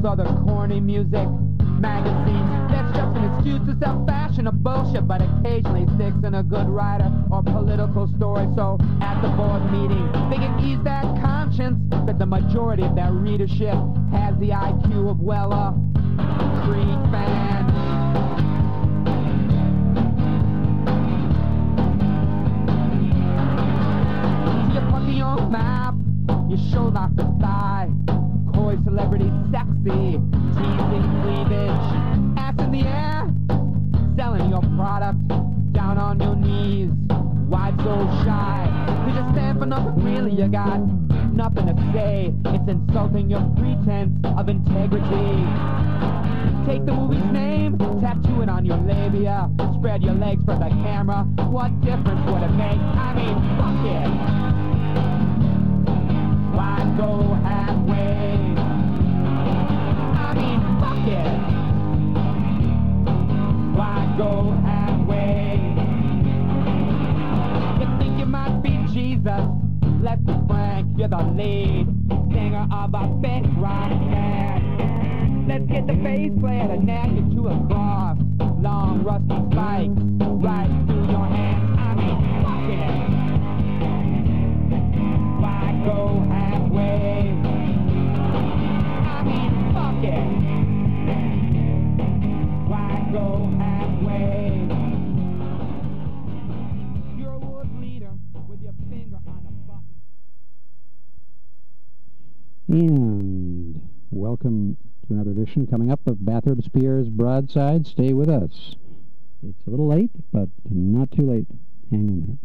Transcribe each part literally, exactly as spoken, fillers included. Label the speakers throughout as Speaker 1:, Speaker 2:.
Speaker 1: those other corny music magazines. That's just an excuse to sell fashion or bullshit, but occasionally sticks in a good writer or political story. So at the board meeting, they can ease that conscience that the majority of that readership has the I Q of, well, a Creed fan. So you put the on map, you show lots of thigh, coy celebrity sexy, teasing cleavage, ass in the air, selling your product, down on your knees, why so shy? You just stand for nothing really, you got nothing to say, it's insulting your pretense of integrity. Take the movie's name, tattoo it on your labia, spread your legs for the camera, what difference would it make? I mean, fuck it. Why go halfway? I mean, fuck it. Why go halfway? You think you might be Jesus? Let's be frank, you're the lead singer of a big rock band. Let's get the bass player to nag you to a cross. Long rusty spikes right through your hands. I mean, fuck it. Why go halfway? I mean, fuck it. Why go halfway? You're a wood leader with your finger on a button.
Speaker 2: And welcome to another edition coming up of Bathrop Spears Broadside. Stay with us. It's a little late, but not too late. Hang in there.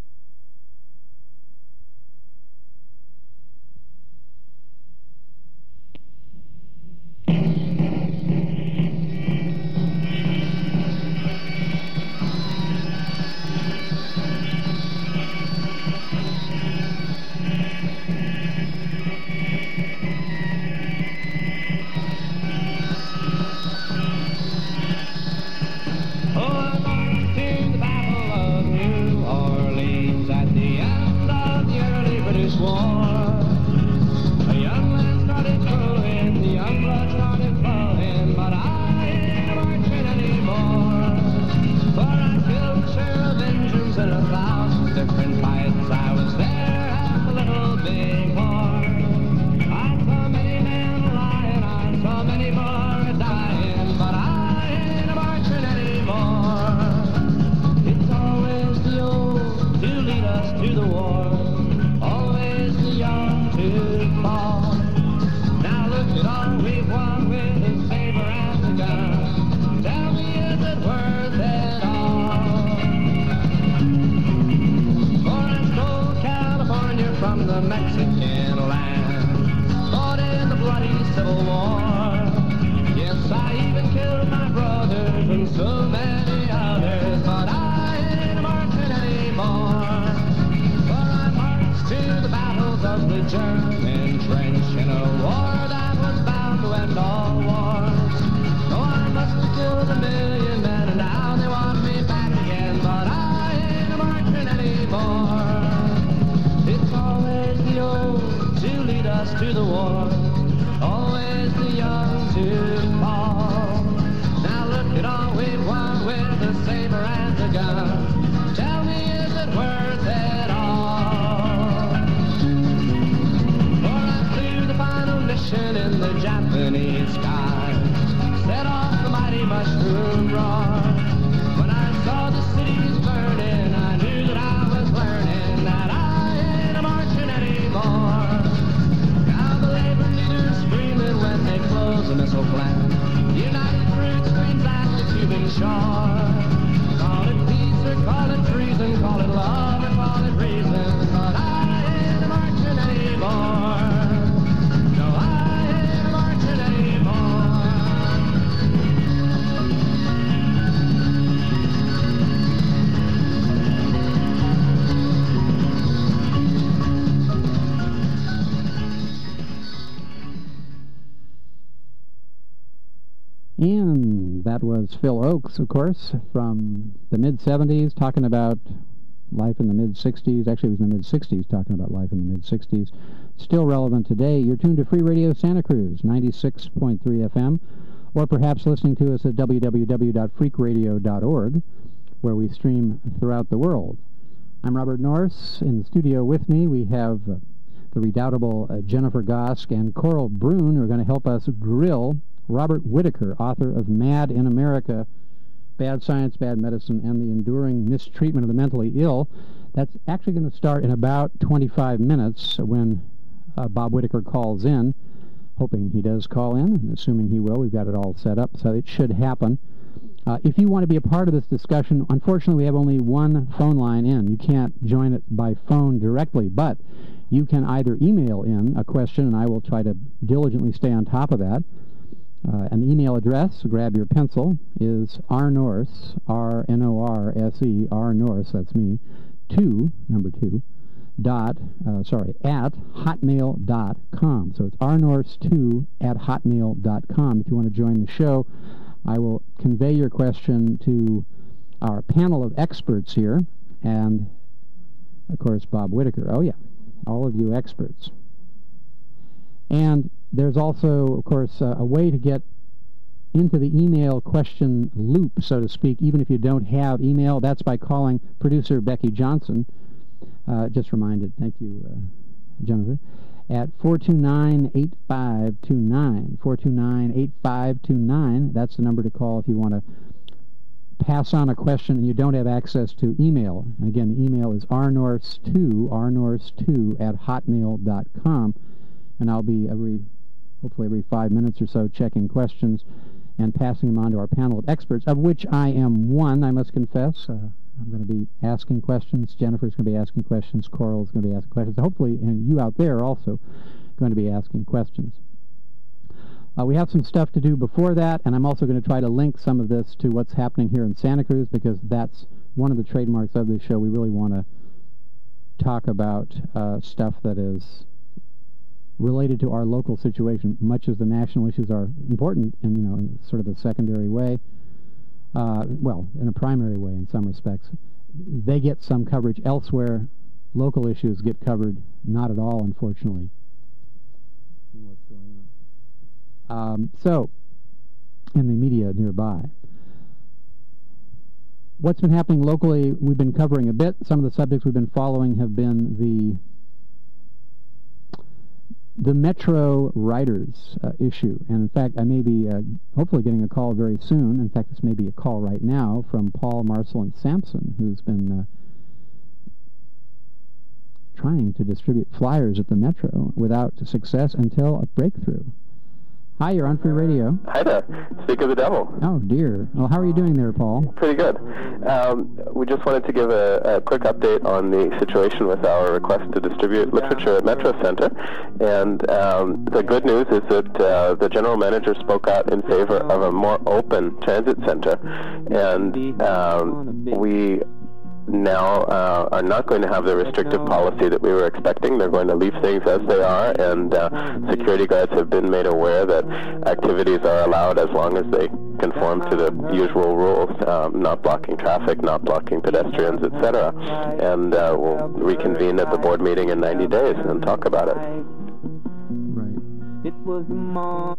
Speaker 2: And that was Phil Ochs, of course, from the mid seventies, talking about life in the mid sixties. Actually, it was in the mid sixties, talking about life in the mid sixties. still relevant today. You're tuned to Free Radio Santa Cruz, ninety-six point three F M, or perhaps listening to us at w w w dot freak radio dot org, where we stream throughout the world. I'm Robert Norris. In the studio with me, we have uh, the redoubtable uh, Jennifer Gosk and Coral Brune, who are going to help us grill Robert Whitaker, author of Mad in America, Bad Science, Bad Medicine, and the Enduring Mistreatment of the Mentally Ill. That's actually going to start in about twenty-five minutes when uh, Bob Whitaker calls in, hoping he does call in, and assuming he will. We've got it all set up, so it should happen. Uh, if you want to be a part of this discussion, unfortunately we have only one phone line in. You can't join it by phone directly, but you can either email in a question, and I will try to diligently stay on top of that. Uh, and the email address, grab your pencil, is rnorse, R N O R S E, rnorse, that's me, two, number two, dot, uh, sorry, at hotmail dot com. So it's rnorse two at hotmail dot com. If you want to join the show, I will convey your question to our panel of experts here, and, of course, Bob Whitaker. Oh, yeah, all of you experts. And there's also, of course, uh, a way to get into the email question loop, so to speak, even if you don't have email. That's by calling producer Becky Johnson. Uh, just reminded, thank you, uh, Jennifer, at four two nine, eight five two nine, four two nine, eight five two nine. That's the number to call if you want to pass on a question and you don't have access to email. And again, the email is rnorse two, rnorse two at hotmail dot com. And I'll be every, hopefully every five minutes or so, checking questions and passing them on to our panel of experts, of which I am one, I must confess. Uh, I'm going to be asking questions. Jennifer's going to be asking questions. Coral's going to be asking questions. Hopefully, and you out there are also going to be asking questions. Uh, we have some stuff to do before that, and I'm also going to try to link some of this to what's happening here in Santa Cruz, because that's one of the trademarks of this show. We really want to talk about uh, stuff that is related to our local situation, much as the national issues are important in, you know, in sort of a secondary way. Uh, well, in a primary way in some respects. They get some coverage elsewhere. Local issues get covered not at all, unfortunately. What's going on? Um, so, in the media nearby. What's been happening locally, we've been covering a bit. Some of the subjects we've been following have been the the Metro Riders uh, issue. And in fact, I may be uh, hopefully getting a call very soon. In fact, this may be a call right now from Paul, Marcel, and Sampson, who's been uh, trying to distribute flyers at the Metro without success until a breakthrough. Hi, you're on Free Radio.
Speaker 3: Hi there. Speak of the devil.
Speaker 2: Oh, dear. Well, how are you doing there, Paul?
Speaker 3: Pretty good. Um, we just wanted to give a, a quick update on the situation with our request to distribute literature at Metro Center. And um, the good news is that uh, the general manager spoke out in favor of a more open transit center. And um, we now uh, are not going to have the restrictive policy that we were expecting. They're going to leave things as they are, and uh, security guards have been made aware that activities are allowed as long as they conform to the usual rules, um, not blocking traffic, not blocking pedestrians, et cetera. And uh, we'll reconvene at the board meeting in ninety days and talk about it.
Speaker 2: Right.
Speaker 1: It was mom.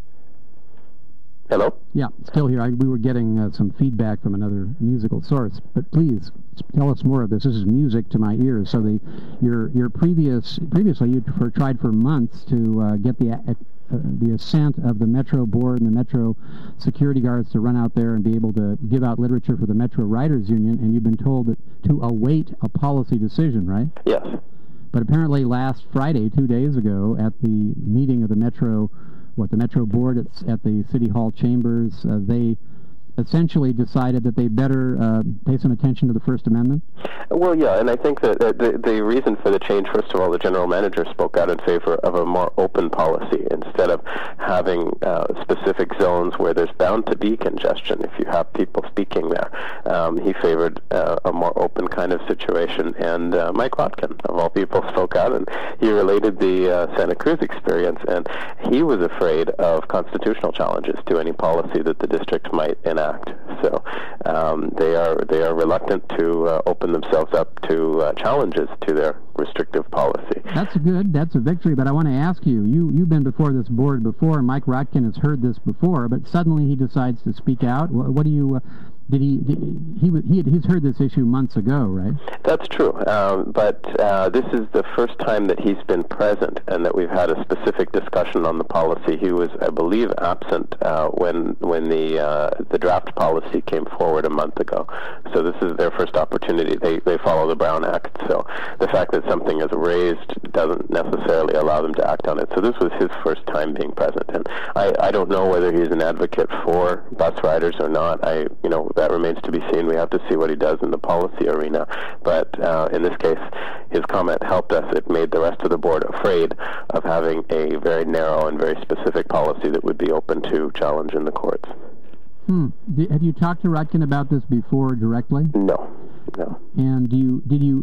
Speaker 3: Hello?
Speaker 2: Yeah, still here. I, we were getting uh, some feedback from another musical source, but please tell us more of this. This is music to my ears. So the your your previous previously you for, tried for months to uh, get the uh, the assent of the Metro board and the Metro security guards to run out there and be able to give out literature for the Metro Writers Union, and you've been told that to await a policy decision, right?
Speaker 3: Yes.
Speaker 2: But apparently last Friday, two days ago, at the meeting of the Metro. What, the Metro Board at, at the City Hall chambers, uh, they essentially decided that they better uh, pay some attention to the First Amendment?
Speaker 3: Well, yeah, and I think that uh, the, the reason for the change, first of all, the general manager spoke out in favor of a more open policy instead of having uh, specific zones where there's bound to be congestion if you have people speaking there. Um, he favored uh, a more open kind of situation, and uh, Mike Rotkin, of all people, spoke out, and he related the uh, Santa Cruz experience, and he was afraid of constitutional challenges to any policy that the district might enact. So um, they are they are reluctant to uh, open themselves up to uh, challenges to their restrictive policy.
Speaker 2: That's good. That's a victory. But I want to ask you, you, you've been before this board before, Mike Rotkin has heard this before, but suddenly he decides to speak out. What, what do you... Uh, Did he, did he, he, he's heard this issue months ago, right?
Speaker 3: That's true, um, but uh, this is the first time that he's been present and that we've had a specific discussion on the policy. He was, I believe, absent uh, when when the uh, the draft policy came forward a month ago. So this is their first opportunity. They, they follow the Brown Act, so the fact that something is raised doesn't necessarily allow them to act on it. So this was his first time being present, and I, I don't know whether he's an advocate for bus riders or not. I, you know, that remains to be seen. We have to see what he does in the policy arena. But uh, in this case, his comment helped us. It made the rest of the board afraid of having a very narrow and very specific policy that would be open to challenge in the courts.
Speaker 2: Hmm. Did, have you talked to Rotkin about this before directly?
Speaker 3: No, no.
Speaker 2: And do you, did you,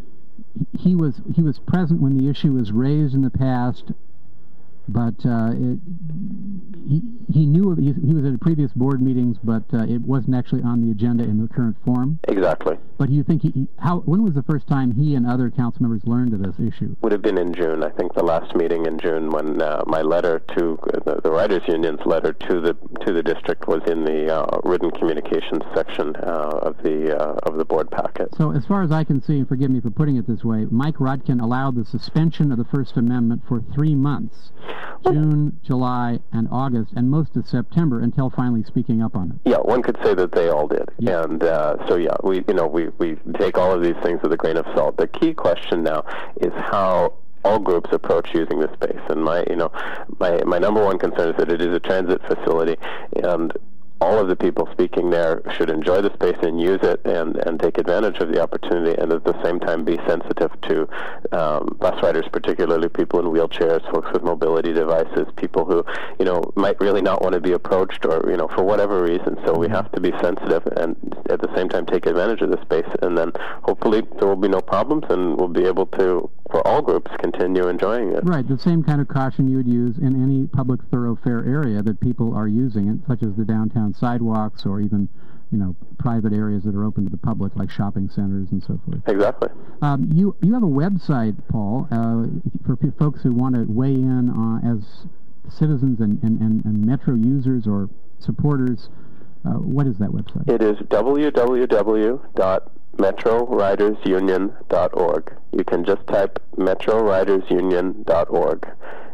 Speaker 2: he was, he was present when the issue was raised in the past, but uh, it, he, he knew of, he, he was at previous board meetings, but uh, it wasn't actually on the agenda in the current form.
Speaker 3: Exactly.
Speaker 2: But do you think he, how? When was the first time he and other council members learned of this issue?
Speaker 3: Would have been in June. I think the last meeting in June, when uh, my letter to uh, the, the Writers Union's letter to the to the district was in the uh, written communications section uh, of the uh, of the board packet.
Speaker 2: So, as far as I can see, and forgive me for putting it this way, Mike Rotkin allowed the suspension of the First Amendment for three months. June, July, and August, and most of September, until finally speaking up on it.
Speaker 3: Yeah, one could say that they all did.
Speaker 2: Yeah.
Speaker 3: And uh, so, yeah, we you know we, we take all of these things with a grain of salt. The key question now is how all groups approach using this space. And my you know my my number one concern is that it is a transit facility, and all of the people speaking there should enjoy the space and use it and, and take advantage of the opportunity, and at the same time be sensitive to um, bus riders, particularly people in wheelchairs, folks with mobility devices, people who, you know, might really not want to be approached or, you know, for whatever reason. So we have to be sensitive and at the same time take advantage of the space, and then hopefully there will be no problems and we'll be able to, for all groups, continue enjoying it.
Speaker 2: Right, the same kind of caution you would use in any public thoroughfare area that people are using it, such as the downtown sidewalks or even, you know, private areas that are open to the public, like shopping centers and so forth.
Speaker 3: Exactly.
Speaker 2: Um, you you have a website, Paul, uh, for p- folks who want to weigh in uh, as citizens and, and, and, and Metro users or supporters. Uh, what is that website?
Speaker 3: It is w w w dot metro riders union dot org. You can just type metro riders union dot org.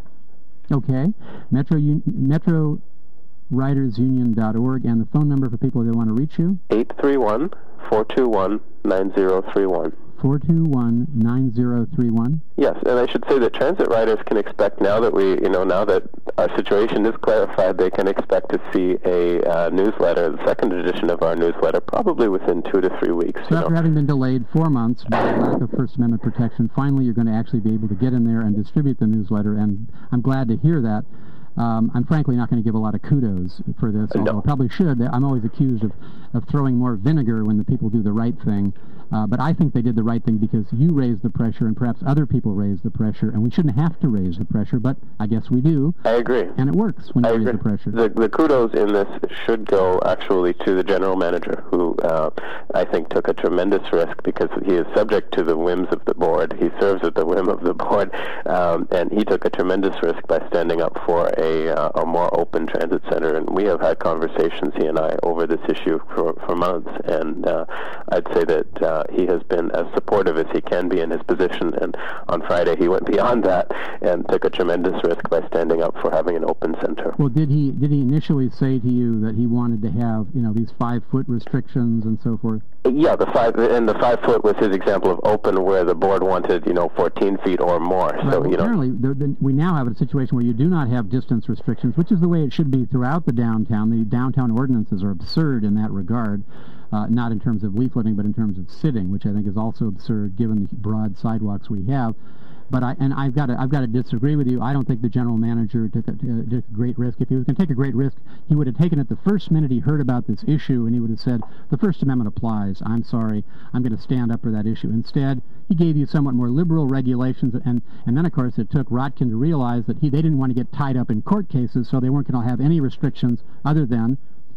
Speaker 2: Okay. Metro Un- Metro riders union dot org, and the phone number for people that want to reach you?
Speaker 3: eight three one, four two one, nine zero three one.
Speaker 2: four two one, nine zero three one?
Speaker 3: Yes, and I should say that transit riders can expect, now that we, you know, now that our situation is clarified, they can expect to see a uh, newsletter, the second edition of our newsletter, probably within two to three weeks.
Speaker 2: So
Speaker 3: you
Speaker 2: after
Speaker 3: know.
Speaker 2: having been delayed four months by lack of First Amendment protection, finally you're going to actually be able to get in there and distribute the newsletter, and I'm glad to hear that. Um, I'm frankly not going to give a lot of kudos for this, although
Speaker 3: No.
Speaker 2: I probably should. I'm always accused of, of throwing more vinegar when the people do the right thing. Uh, but I think they did the right thing because you raised the pressure and perhaps other people raised the pressure, and we shouldn't have to raise the pressure, but I guess we do.
Speaker 3: I agree.
Speaker 2: And it works when you
Speaker 3: I
Speaker 2: raise
Speaker 3: agree.
Speaker 2: the pressure.
Speaker 3: The, the kudos in this should go actually to the general manager, who uh, I think took a tremendous risk because he is subject to the whims of the board. He serves at the whim of the board, um, and he took a tremendous risk by standing up for a, uh, a more open transit center. And we have had conversations, he and I, over this issue for, for months, and uh, I'd say that uh, he has been as supportive as he can be in his position, and on Friday he went beyond that and took a tremendous risk by standing up for having an open center.
Speaker 2: Well, did he did he initially say to you that he wanted to have, you know, these five-foot restrictions and so forth?
Speaker 3: Yeah, the five and the five foot was his example of open, where the board wanted, you know, fourteen feet or more.
Speaker 2: Right,
Speaker 3: So
Speaker 2: well,
Speaker 3: you know,
Speaker 2: apparently, there, the, we now have a situation where you do not have distance restrictions, which is the way it should be throughout the downtown. The downtown ordinances are absurd in that regard, uh, not in terms of leafleting, but in terms of sitting, which I think is also absurd given the broad sidewalks we have. But I and I've got to I've got to disagree with you. I don't think the general manager took a, uh, took a great risk. If he was going to take a great risk, he would have taken it the first minute he heard about this issue, and he would have said, "The First Amendment applies. I'm sorry. I'm going to stand up for that issue." Instead, he gave you somewhat more liberal regulations, and and then of course it took Rotkin to realize that he they didn't want to get tied up in court cases, so they weren't going to have any restrictions other than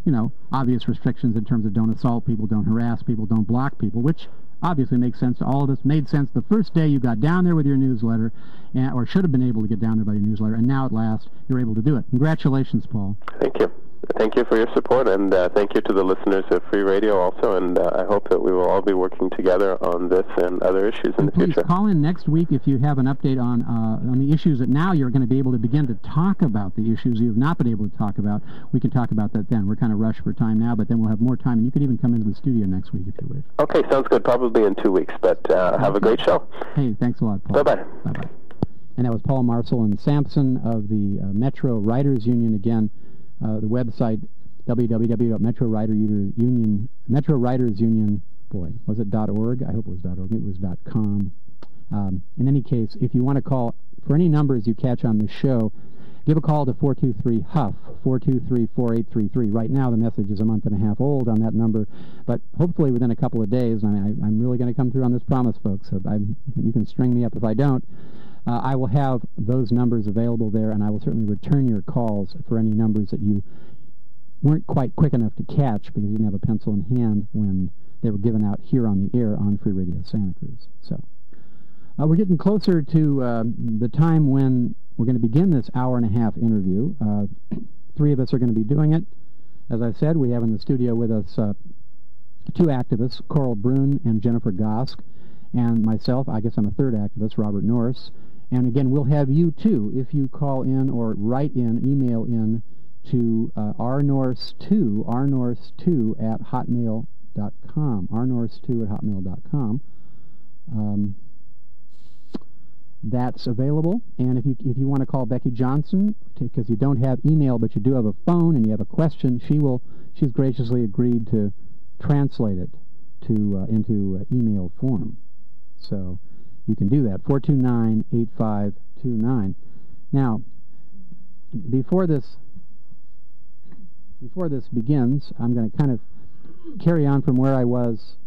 Speaker 2: you know, obvious restrictions in terms of don't assault people, don't harass people, don't block people, which obviously makes sense to all of us. Made sense the first day you got down there with your newsletter, and, or should have been able to get down there by your newsletter, and now at last you're able to do it. Congratulations, Paul.
Speaker 3: Thank you. Thank you for your support, and uh, thank you to the listeners of Free Radio also, and uh, I hope that we will all be working together on this and other issues in
Speaker 2: and
Speaker 3: the
Speaker 2: please
Speaker 3: future.
Speaker 2: Call in next week if you have an update on uh, on the issues that now you're going to be able to begin to talk about, the issues you've not been able to talk about. We can talk about that then. We're kind of rushed for time now, but then we'll have more time, and you could even come into the studio next week if you wish.
Speaker 3: Okay, sounds good. Probably in two weeks, but uh, have a great show.
Speaker 2: Hey, thanks a lot, Paul.
Speaker 3: Bye-bye.
Speaker 2: Bye-bye. And that was Paul Marcel and Sampson of the uh, Metro Writers Union. Again, uh, the website w w w dot metro writers union Metro Writers Union. Boy, was it .org? I hope it was .org. It was .com. Um, in any case, if you want to call for any numbers you catch on this show, give a call to four two three Huff, four two three, four eight three three. Right now, the message is a month and a half old on that number, but hopefully within a couple of days, I mean, I, I'm really going to come through on this promise, folks. So I'm, you can string me up if I don't. Uh, I will have those numbers available there, and I will certainly return your calls for any numbers that you weren't quite quick enough to catch because you didn't have a pencil in hand when they were given out here on the air on Free Radio Santa Cruz. So uh, we're getting closer to uh, the time when we're going to begin this hour and a half interview. Uh, three of us are going to be doing it. As I said, we have in the studio with us uh, two activists, Coral Brune and Jennifer Gosk, and myself. I guess I'm a third activist, Robert Norris. And again, we'll have you too if you call in or write in, email in to uh, r norris two, r norris two at hotmail dot com, r norris two at hotmail dot com. Um, that's available. And if you if you want to call Becky Johnson, because you don't have email but you do have a phone and you have a question, she will. She's graciously agreed to translate it to uh, into uh, email form. So you can do that, four two nine, eight five two nine. Now, before this before this begins, I'm going to kind of carry on from where I was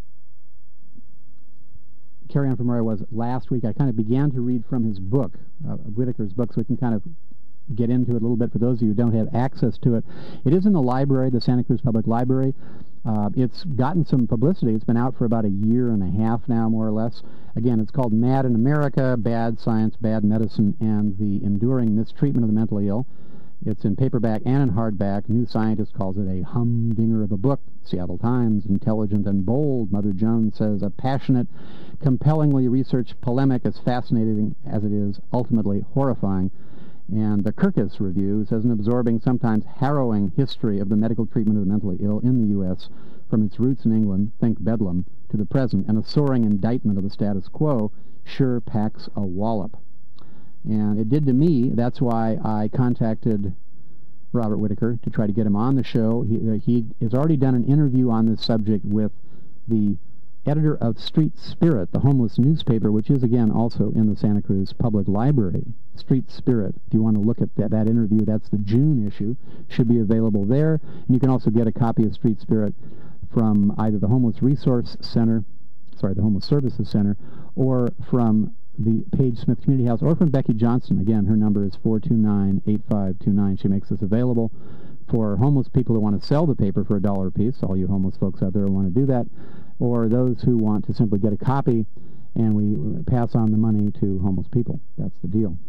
Speaker 2: carry on from where I was last week. I kind of began to read from his book, uh, Whitaker's book, so we can kind of get into it a little bit for those of you who don't have access to it. It is in the library, the Santa Cruz Public Library. Uh, it's gotten some publicity. It's been out for about a year and a half now, more or less. Again, it's called Mad in America, Bad Science, Bad Medicine, and the Enduring Mistreatment of the Mentally Ill. It's in paperback and in hardback. New Scientist calls it a humdinger of a book. Seattle Times, intelligent and bold. Mother Jones says a passionate, compellingly researched polemic as fascinating as it is ultimately horrifying. And the Kirkus Review says an absorbing, sometimes harrowing history of the medical treatment of the mentally ill in the U S from its roots in England, think Bedlam, to the present, and a soaring indictment of the status quo sure packs a wallop. And it did to me. That's why I contacted Robert Whitaker to try to get him on the show. He, uh, he has already done an interview on this subject with the editor of Street Spirit, the homeless newspaper, which is, again, also in the Santa Cruz Public Library. Street Spirit, if you want to look at that, that interview, that's the June issue, should be available there. And you can also get a copy of Street Spirit from either the Homeless Resource Center, sorry, the Homeless Services Center, or from the Page Smith Community House, or from Becky Johnson. Again, her number is four two nine, eight five two nine. She makes this available for homeless people who want to sell the paper for a dollar a piece, all you homeless folks out there who want to do that, or those who want to simply get a copy, and we pass on the money to homeless people. That's the deal.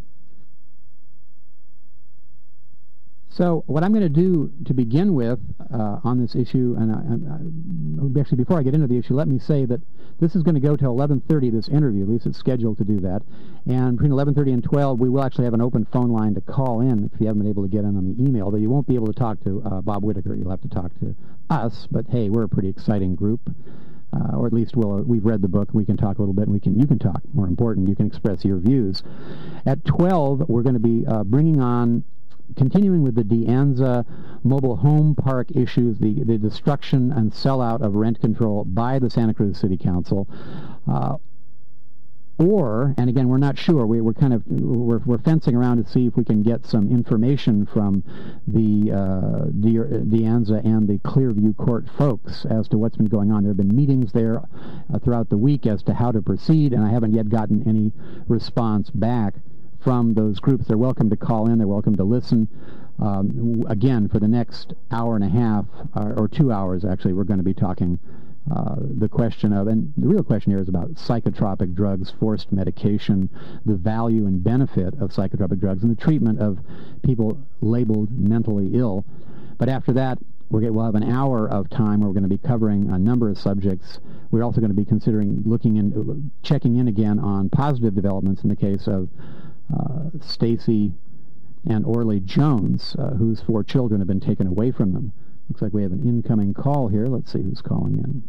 Speaker 2: So what I'm going to do to begin with uh, on this issue, and I, I, actually before I get into the issue, let me say that this is going to go till eleven thirty, this interview. At least it's scheduled to do that. And between eleven thirty and twelve, we will actually have an open phone line to call in if you haven't been able to get in on the email, though you won't be able to talk to uh, Bob Whitaker. You'll have to talk to us. But, hey, we're a pretty exciting group. Uh, or at least we'll, uh, we've read the book. We can talk a little bit, and we can you can talk. More important, you can express your views. At twelve, we're going to be uh, bringing on, continuing with the De Anza mobile home park issues, the, the destruction and sellout of rent control by the Santa Cruz City Council. Uh, or, and again, we're not sure, we, we're kind of, we're, we're fencing around to see if we can get some information from the uh, De, De Anza and the Clearview Court folks as to what's been going on. There have been meetings there uh, throughout the week as to how to proceed, and I haven't yet gotten any response back from those groups. They're welcome to call in. They're welcome to listen. Um, w- again, for the next hour and a half, or, or two hours actually, we're going to be talking uh, the question of, and the real question here is about psychotropic drugs, forced medication, the value and benefit of psychotropic drugs, and the treatment of people labeled mentally ill. But after that, we're get, we'll have an hour of time where we're going to be covering a number of subjects. We're also going to be considering looking in, checking in again on positive developments in the case of uh, Stacy and Orly Jones, uh, whose four children have been taken away from them. Looks like we have an incoming call here. Let's see who's calling in.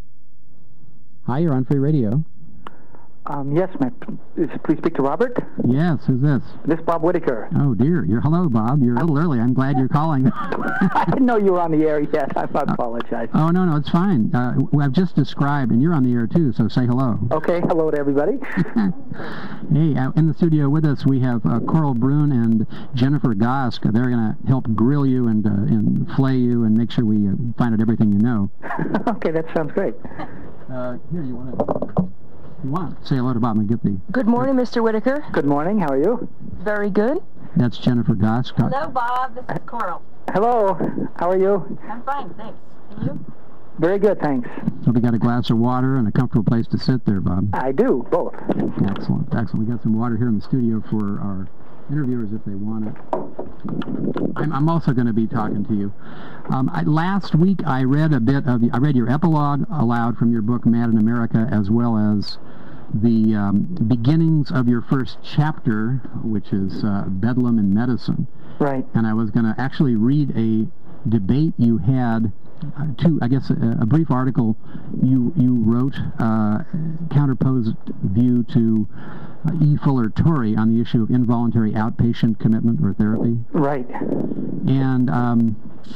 Speaker 2: Hi, you're on Free Radio.
Speaker 4: Um, yes, may I please speak to Robert?
Speaker 2: Yes, who's this?
Speaker 4: This is Bob Whitaker.
Speaker 2: Oh, dear. You're, hello, Bob. You're a little early. I'm glad you're calling.
Speaker 4: I didn't know you were on the air yet. I apologize.
Speaker 2: Uh, oh, no, no, it's fine. Uh, I've just described, and you're on the air, too, so say hello.
Speaker 4: Okay, hello to everybody.
Speaker 2: Hey, uh, in the studio with us, we have uh, Coral Brune and Jennifer Gosk. They're going to help grill you and, uh, and flay you and make sure we uh, find out everything you know.
Speaker 4: Okay, that sounds great.
Speaker 2: Uh, here, you want to... You want to say hello to Bob and get the...
Speaker 5: Good morning, Mister Whitaker.
Speaker 4: Good morning. How are you?
Speaker 5: Very good.
Speaker 2: That's Jennifer Gosk.
Speaker 5: Hello, Bob. This is Coral.
Speaker 4: Hello. How are you?
Speaker 5: I'm fine, thanks. And you?
Speaker 4: Very good, thanks.
Speaker 2: So we got a glass of water and a comfortable place to sit there, Bob.
Speaker 4: I do, both.
Speaker 2: Excellent, excellent. We got some water here in the studio for our interviewers if they want it. I'm, I'm also going to be talking to you. Um, I, last week I read a bit of, I read your epilogue aloud from your book, Mad in America, as well as the um, beginnings of your first chapter, which is uh, Bedlam in Medicine.
Speaker 4: Right.
Speaker 2: And I was going to actually read a debate you had, uh, two, I guess, a, a brief article you you wrote, uh, counterposed view to uh, E. Fuller Torrey on the issue of involuntary outpatient commitment or therapy.
Speaker 4: Right.
Speaker 2: And um,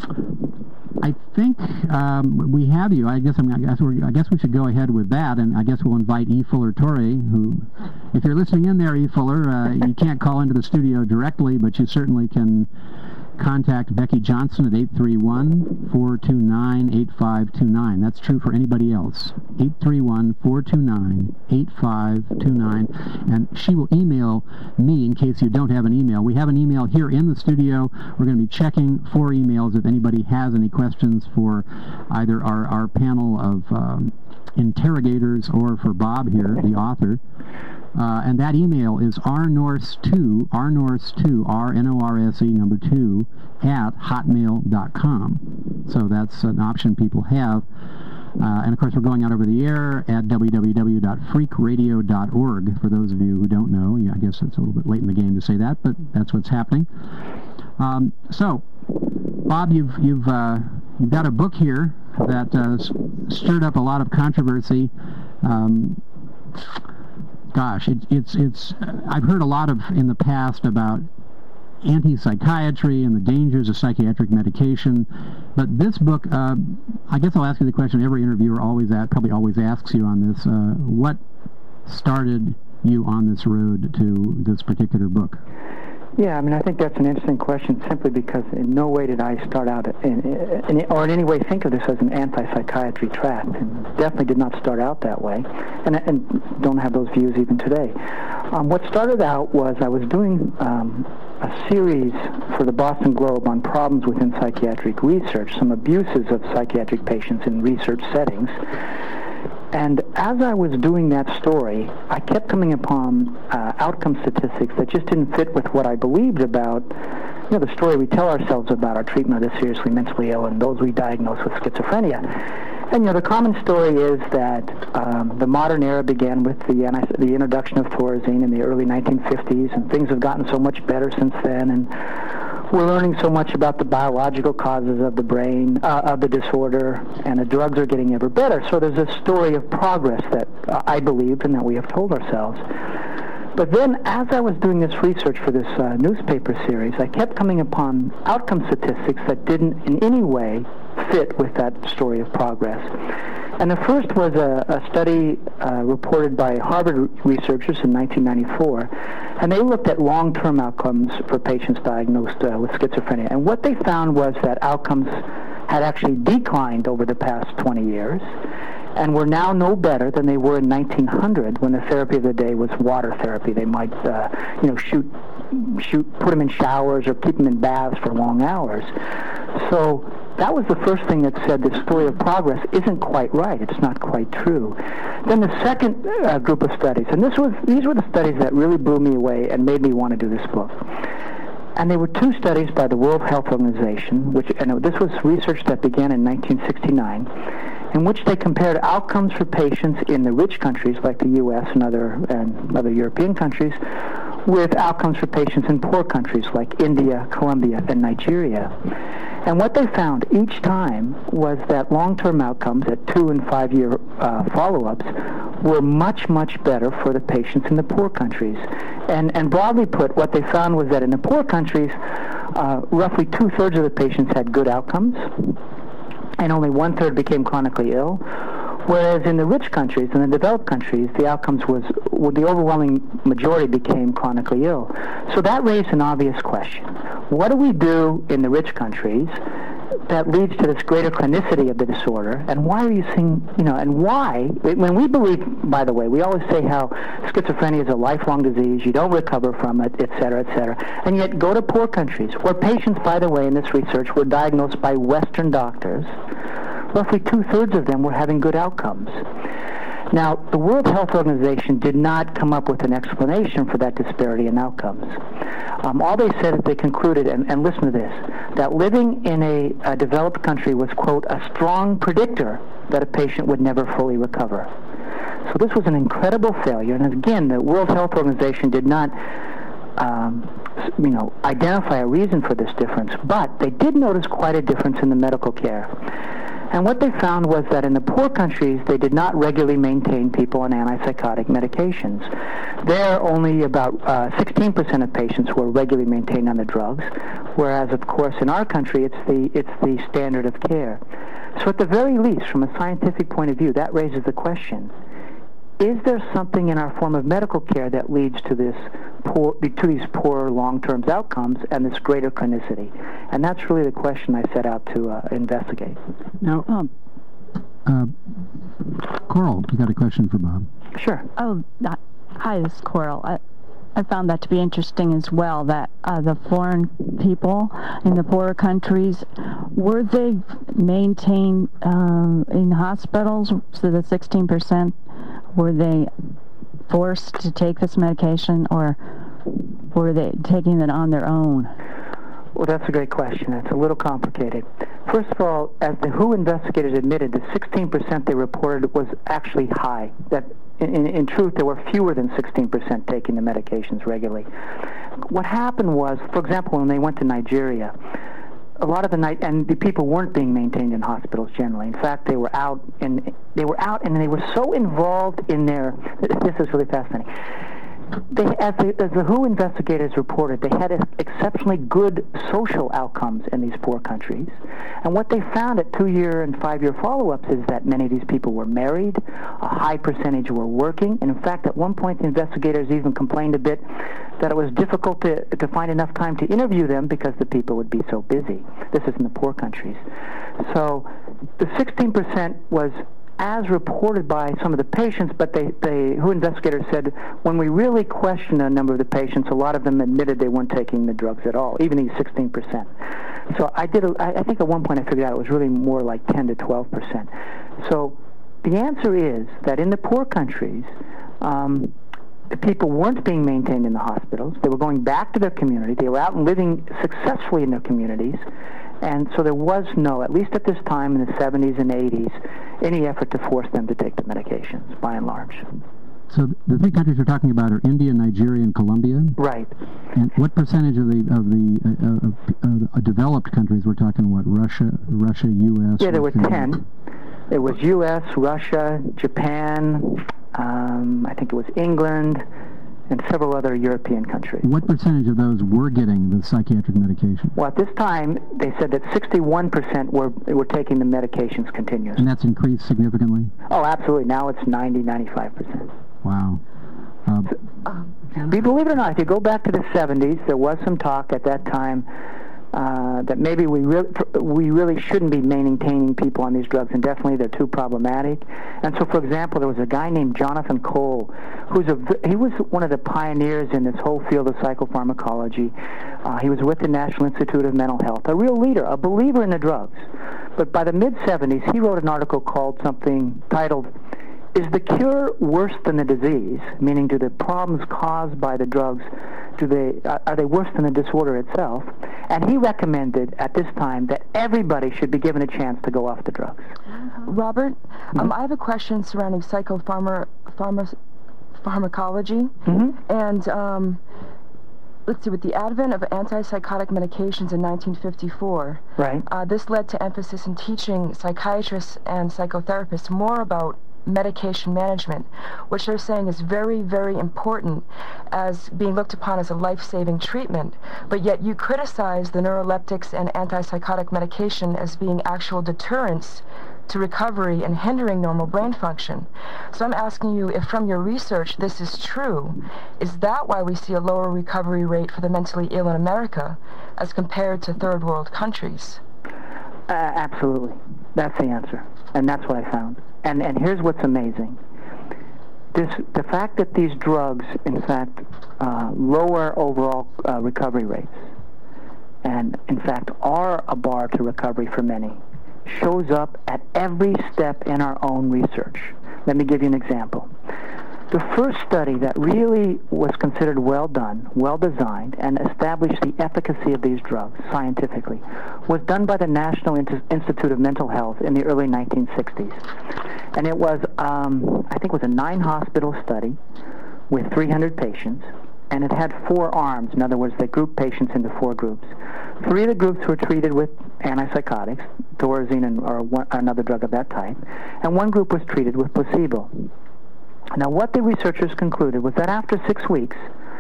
Speaker 2: I think um, we have you. I guess I'm, I guess we're, I guess we should go ahead with that, and I guess we'll invite E. Fuller Torrey, who, if you're listening in there, E. Fuller, uh, you can't call into the studio directly, but you certainly can contact Becky Johnson at eight three one, four two nine, eight five two nine. That's true for anybody else. eight three one, four two nine, eight five two nine. And she will email me in case you don't have an email. We have an email here in the studio. We're going to be checking for emails if anybody has any questions for either our, our panel of um, interrogators or for Bob here, the author. Uh, and that email is r norse two, r norse two, R N O R S E number two, at hotmail dot com. So that's an option people have. Uh, and, of course, we're going out over the air at w w w dot freak radio dot org. For those of you who don't know, yeah, I guess it's a little bit late in the game to say that, but that's what's happening. Um, so, Bob, you've, you've, uh, you've got a book here that uh, stirred up a lot of controversy. Um, Gosh, it, it's it's. Uh, I've heard a lot of in the past about anti-psychiatry and the dangers of psychiatric medication, but this book, uh, I guess I'll ask you the question every interviewer always asks, probably always asks you on this: uh, what started you on this road to this particular book?
Speaker 4: Yeah, I mean, I think that's an interesting question simply because in no way did I start out, in, in, or in any way think of this as an anti-psychiatry tract. And definitely did not start out that way, and, and don't have those views even today. Um, what started out was I was doing um, a series for the Boston Globe on problems within psychiatric research, some abuses of psychiatric patients in research settings. And as I was doing that story, I kept coming upon uh, outcome statistics that just didn't fit with what I believed about, you know, the story we tell ourselves about our treatment of the seriously mentally ill and those we diagnose with schizophrenia. And, you know, the common story is that um, the modern era began with the, anti- the introduction of Thorazine in the early nineteen fifties, and things have gotten so much better since then, and we're learning so much about the biological causes of the brain, uh, of the disorder, and the drugs are getting ever better. So there's a story of progress that uh, I believed and that we have told ourselves. But then as I was doing this research for this uh, newspaper series, I kept coming upon outcome statistics that didn't in any way fit with that story of progress. And the first was a, a study uh, reported by Harvard researchers in nineteen ninety-four, and they looked at long-term outcomes for patients diagnosed uh, with schizophrenia. And what they found was that outcomes had actually declined over the past twenty years, and were now no better than they were in nineteen hundred, when the therapy of the day was water therapy. They might, uh, you know, shoot, shoot, put them in showers or keep them in baths for long hours. So that was the first thing that said the story of progress isn't quite right. It's not quite true. Then the second uh, group of studies, and this was these were the studies that really blew me away and made me want to do this book. And they were two studies by the World Health Organization, which, and this was research that began in nineteen sixty-nine, in which they compared outcomes for patients in the rich countries like the U S and other and other European countries with outcomes for patients in poor countries like India, Colombia, and Nigeria. And what they found each time was that long-term outcomes at two and five-year uh, follow-ups were much, much better for the patients in the poor countries. And, and broadly put, what they found was that in the poor countries, uh, roughly two-thirds of the patients had good outcomes, and only one-third became chronically ill. Whereas in the rich countries, in the developed countries, the outcomes was, well, the overwhelming majority became chronically ill. So that raised an obvious question. What do we do in the rich countries that leads to this greater chronicity of the disorder, and why are you seeing, you know, and why, when we believe, by the way, we always say how schizophrenia is a lifelong disease, you don't recover from it, et cetera, et cetera, and yet go to poor countries, where patients, by the way, in this research were diagnosed by Western doctors. Roughly two-thirds of them were having good outcomes. Now, the World Health Organization did not come up with an explanation for that disparity in outcomes. Um, all they said is they concluded, and, and listen to this, that living in a, a developed country was, quote, a strong predictor that a patient would never fully recover. So this was an incredible failure, and again, the World Health Organization did not Um, you know, identify a reason for this difference, but they did notice quite a difference in the medical care. And what they found was that in the poor countries, they did not regularly maintain people on antipsychotic medications. There, only about uh, sixteen percent of patients were regularly maintained on the drugs, whereas, of course, in our country, it's the it's the standard of care. So at the very least, from a scientific point of view, that raises the question: is there something in our form of medical care that leads to this poor, to these poor long-term outcomes and this greater chronicity? And that's really the question I set out to uh, investigate.
Speaker 2: Now, um, uh, Coral, you got a question for Bob?
Speaker 4: Sure.
Speaker 5: Oh, uh, hi, this is Coral. I, I found that to be interesting as well, that uh, the foreign people in the poorer countries, were they maintained uh, in hospitals, so the sixteen percent? Were they forced to take this medication, or were they taking it on their own?
Speaker 4: Well, that's a great question. It's a little complicated. First of all, as the W H O investigators admitted, the sixteen percent they reported was actually high. That, in, in truth, there were fewer than sixteen percent taking the medications regularly. What happened was, for example, when they went to Nigeria, a lot of the night, and the people weren't being maintained in hospitals generally. In fact, they were out, and they were out, and they were so involved in their. This is really fascinating. They, as, the, as the W H O investigators reported, they had exceptionally good social outcomes in these poor countries. And what they found at two-year and five-year follow-ups is that many of these people were married, a high percentage were working, and in fact, at one point, the investigators even complained a bit that it was difficult to, to find enough time to interview them because the people would be so busy. This is in the poor countries. So the sixteen percent was as reported by some of the patients, but they, they, W H O investigators said when we really questioned a number of the patients, a lot of them admitted they weren't taking the drugs at all, even these sixteen percent. So I did, a, I, I think at one point I figured out it was really more like ten to twelve percent. So the answer is that in the poor countries, um, the people weren't being maintained in the hospitals. They were going back to their community. They were out and living successfully in their communities. And so there was no, at least at this time in the seventies and eighties, any effort to force them to take the medications, by and large.
Speaker 2: So the three countries we're talking about are India, Nigeria, and Colombia?
Speaker 4: Right.
Speaker 2: And what percentage of the of the uh, of, uh, developed countries we're talking? What, Russia, Russia, U S?
Speaker 4: Yeah, there were ten. It was U S, Russia, Japan, um, I think it was England, and several other European countries.
Speaker 2: What percentage of those were getting the psychiatric medication?
Speaker 4: Well, at this time, they said that sixty-one percent were were taking the medications continuously.
Speaker 2: And that's increased significantly?
Speaker 4: Oh, absolutely. Now it's ninety, ninety-five percent.
Speaker 2: Wow. Uh,
Speaker 4: so, uh, believe it or not, if you go back to the seventies, there was some talk at that time uh, that maybe we really we really shouldn't be maintaining people on these drugs, and definitely they're too problematic. And so, for example, there was a guy named Jonathan Cole, who's a he was one of the pioneers in this whole field of psychopharmacology. Uh, he was with the National Institute of Mental Health, a real leader, a believer in the drugs. But by the mid seventies, he wrote an article called something titled, "Is the cure worse than the disease?" Meaning, do the problems caused by the drugs, do they are they worse than the disorder itself? And he recommended at this time that everybody should be given a chance to go off the drugs.
Speaker 6: Robert,
Speaker 4: Mm-hmm.
Speaker 6: um, I have a question surrounding psychopharma pharma, pharmacology.
Speaker 4: Mm-hmm.
Speaker 6: And um, let's see, with the advent of antipsychotic medications in nineteen fifty-four,
Speaker 4: Right.
Speaker 6: uh, this led to emphasis in teaching psychiatrists and psychotherapists more about medication management, which they're saying is very, very important as being looked upon as a life-saving treatment. But yet you criticize the neuroleptics and antipsychotic medication as being actual deterrents to recovery and hindering normal brain function. So I'm asking you if from your research this is true. Is that why we see a lower recovery rate for the mentally ill in America as compared to third world countries?
Speaker 4: Uh, absolutely. That's the answer. And that's what I found. And and here's what's amazing. This the fact that these drugs, in fact, uh, lower overall uh, recovery rates, and in fact are a bar to recovery for many, shows up at every step in our own research. Let me give you an example. The first study that really was considered well done, well designed, and established the efficacy of these drugs scientifically was done by the National Institute of Mental Health in the early nineteen sixties. And it was, um, I think it was a nine-hospital study with three hundred patients, and it had four arms. In other words, they grouped patients into four groups. Three of the groups were treated with antipsychotics, Thorazine and, or one, another drug of that type, and one group was treated with placebo. Now, what the researchers concluded was that after six weeks,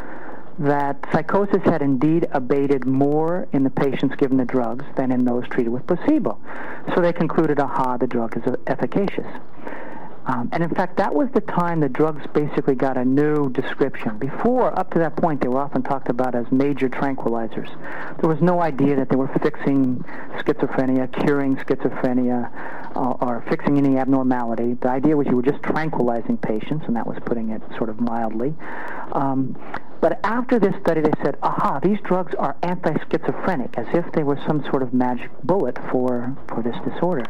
Speaker 4: that psychosis had indeed abated more in the patients given the drugs than in those treated with placebo. So they concluded, aha, the drug is efficacious. Um, and in fact, that was the time the drugs basically got a new description. Before, up to that point, they were often talked about as major tranquilizers. There was no idea that they were fixing schizophrenia, curing schizophrenia, uh, or fixing any abnormality. The idea was you were just tranquilizing patients, and that was putting it sort of mildly. Um, but after this study, they said, aha, these drugs are anti-schizophrenic, as if they were some sort of magic bullet for, for this disorder.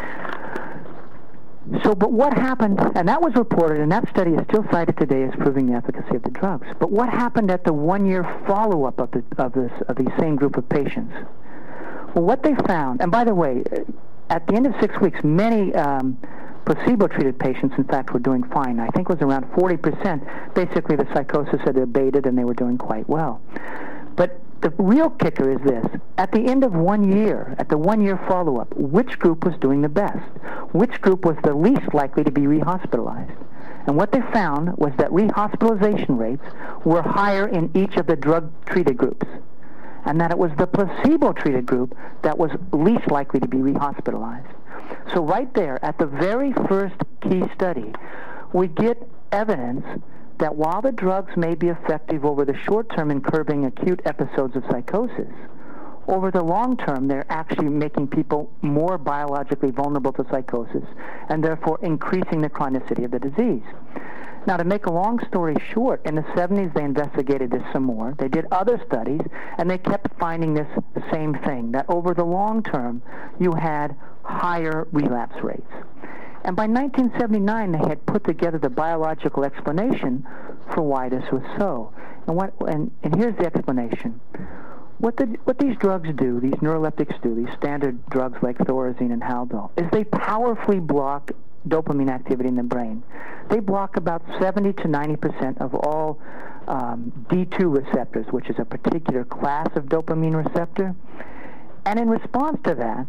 Speaker 4: So, but what happened, and that was reported, and that study is still cited today as proving the efficacy of the drugs. But what happened at the one-year follow-up of, the, of, this, of the same group of patients? Well, what they found, and by the way, at the end of six weeks, many um, placebo-treated patients, in fact, were doing fine. I think it was around forty percent. Basically, the psychosis had abated, and they were doing quite well. But the real kicker is this. At the end of one year, at the one-year follow-up, which group was doing the best? Which group was the least likely to be rehospitalized? And what they found was that rehospitalization rates were higher in each of the drug-treated groups, and that it was the placebo-treated group that was least likely to be rehospitalized. So right there, at the very first key study, we get evidence that while the drugs may be effective over the short term in curbing acute episodes of psychosis, over the long term they're actually making people more biologically vulnerable to psychosis and therefore increasing the chronicity of the disease. Now, to make a long story short, in the seventies they investigated this some more. They did other studies, and they kept finding this same thing, that over the long term you had higher relapse rates. And by nineteen seventy-nine, they had put together the biological explanation for why this was so. And what? And, and here's the explanation. What, the, what these drugs do, these neuroleptics do, these standard drugs like Thorazine and Haldol, is they powerfully block dopamine activity in the brain. They block about seventy to ninety percent of all um, D two receptors, which is a particular class of dopamine receptor. And in response to that,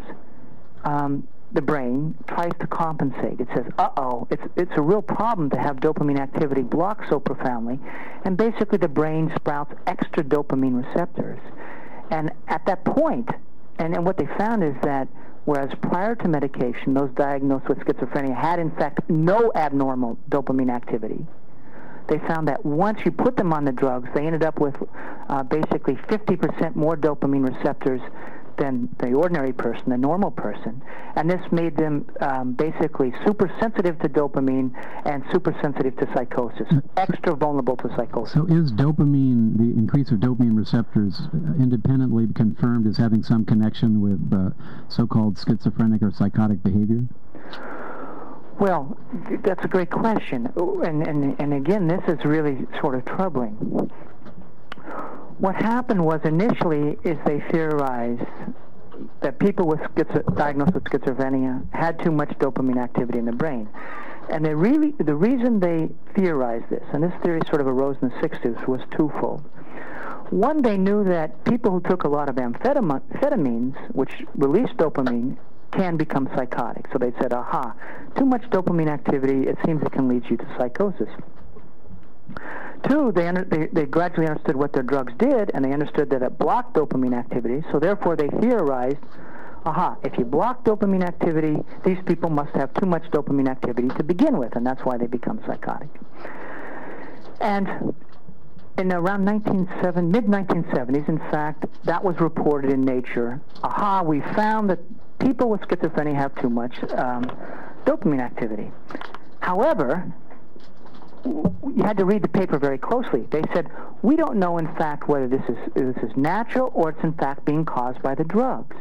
Speaker 4: um, the brain tries to compensate. It says, uh-oh, it's, it's a real problem to have dopamine activity blocked so profoundly. And basically the brain sprouts extra dopamine receptors. And at that point, and, and what they found is that whereas prior to medication, those diagnosed with schizophrenia had in fact no abnormal dopamine activity, they found that once you put them on the drugs, they ended up with uh, basically fifty percent more dopamine receptors than the ordinary person, the normal person. And this made them um, basically super sensitive to dopamine and super sensitive to psychosis, extra vulnerable to psychosis.
Speaker 2: So is dopamine, the increase of dopamine receptors, uh, independently confirmed as having some connection with uh, so-called schizophrenic or psychotic behavior?
Speaker 4: Well, that's a great question. And, and, and again, this is really sort of troubling. What happened was initially is they theorized that people with schizo- diagnosed with schizophrenia had too much dopamine activity in the brain. And they really, the reason they theorized this, and this theory sort of arose in the sixties, was twofold. One, they knew that people who took a lot of amphetamines, which release dopamine, can become psychotic. So they said, aha, too much dopamine activity, it seems it can lead you to psychosis. Two, they, under, they, they gradually understood what their drugs did, and they understood that it blocked dopamine activity, so therefore they theorized, aha, if you block dopamine activity, these people must have too much dopamine activity to begin with, and that's why they become psychotic. And in around mid nineteen seventies, in fact, that was reported in Nature. Aha, we found that people with schizophrenia have too much um, dopamine activity. However, you had to read the paper very closely. They said, we don't know, in fact, whether this is this is natural or it's, in fact, being caused by the drugs.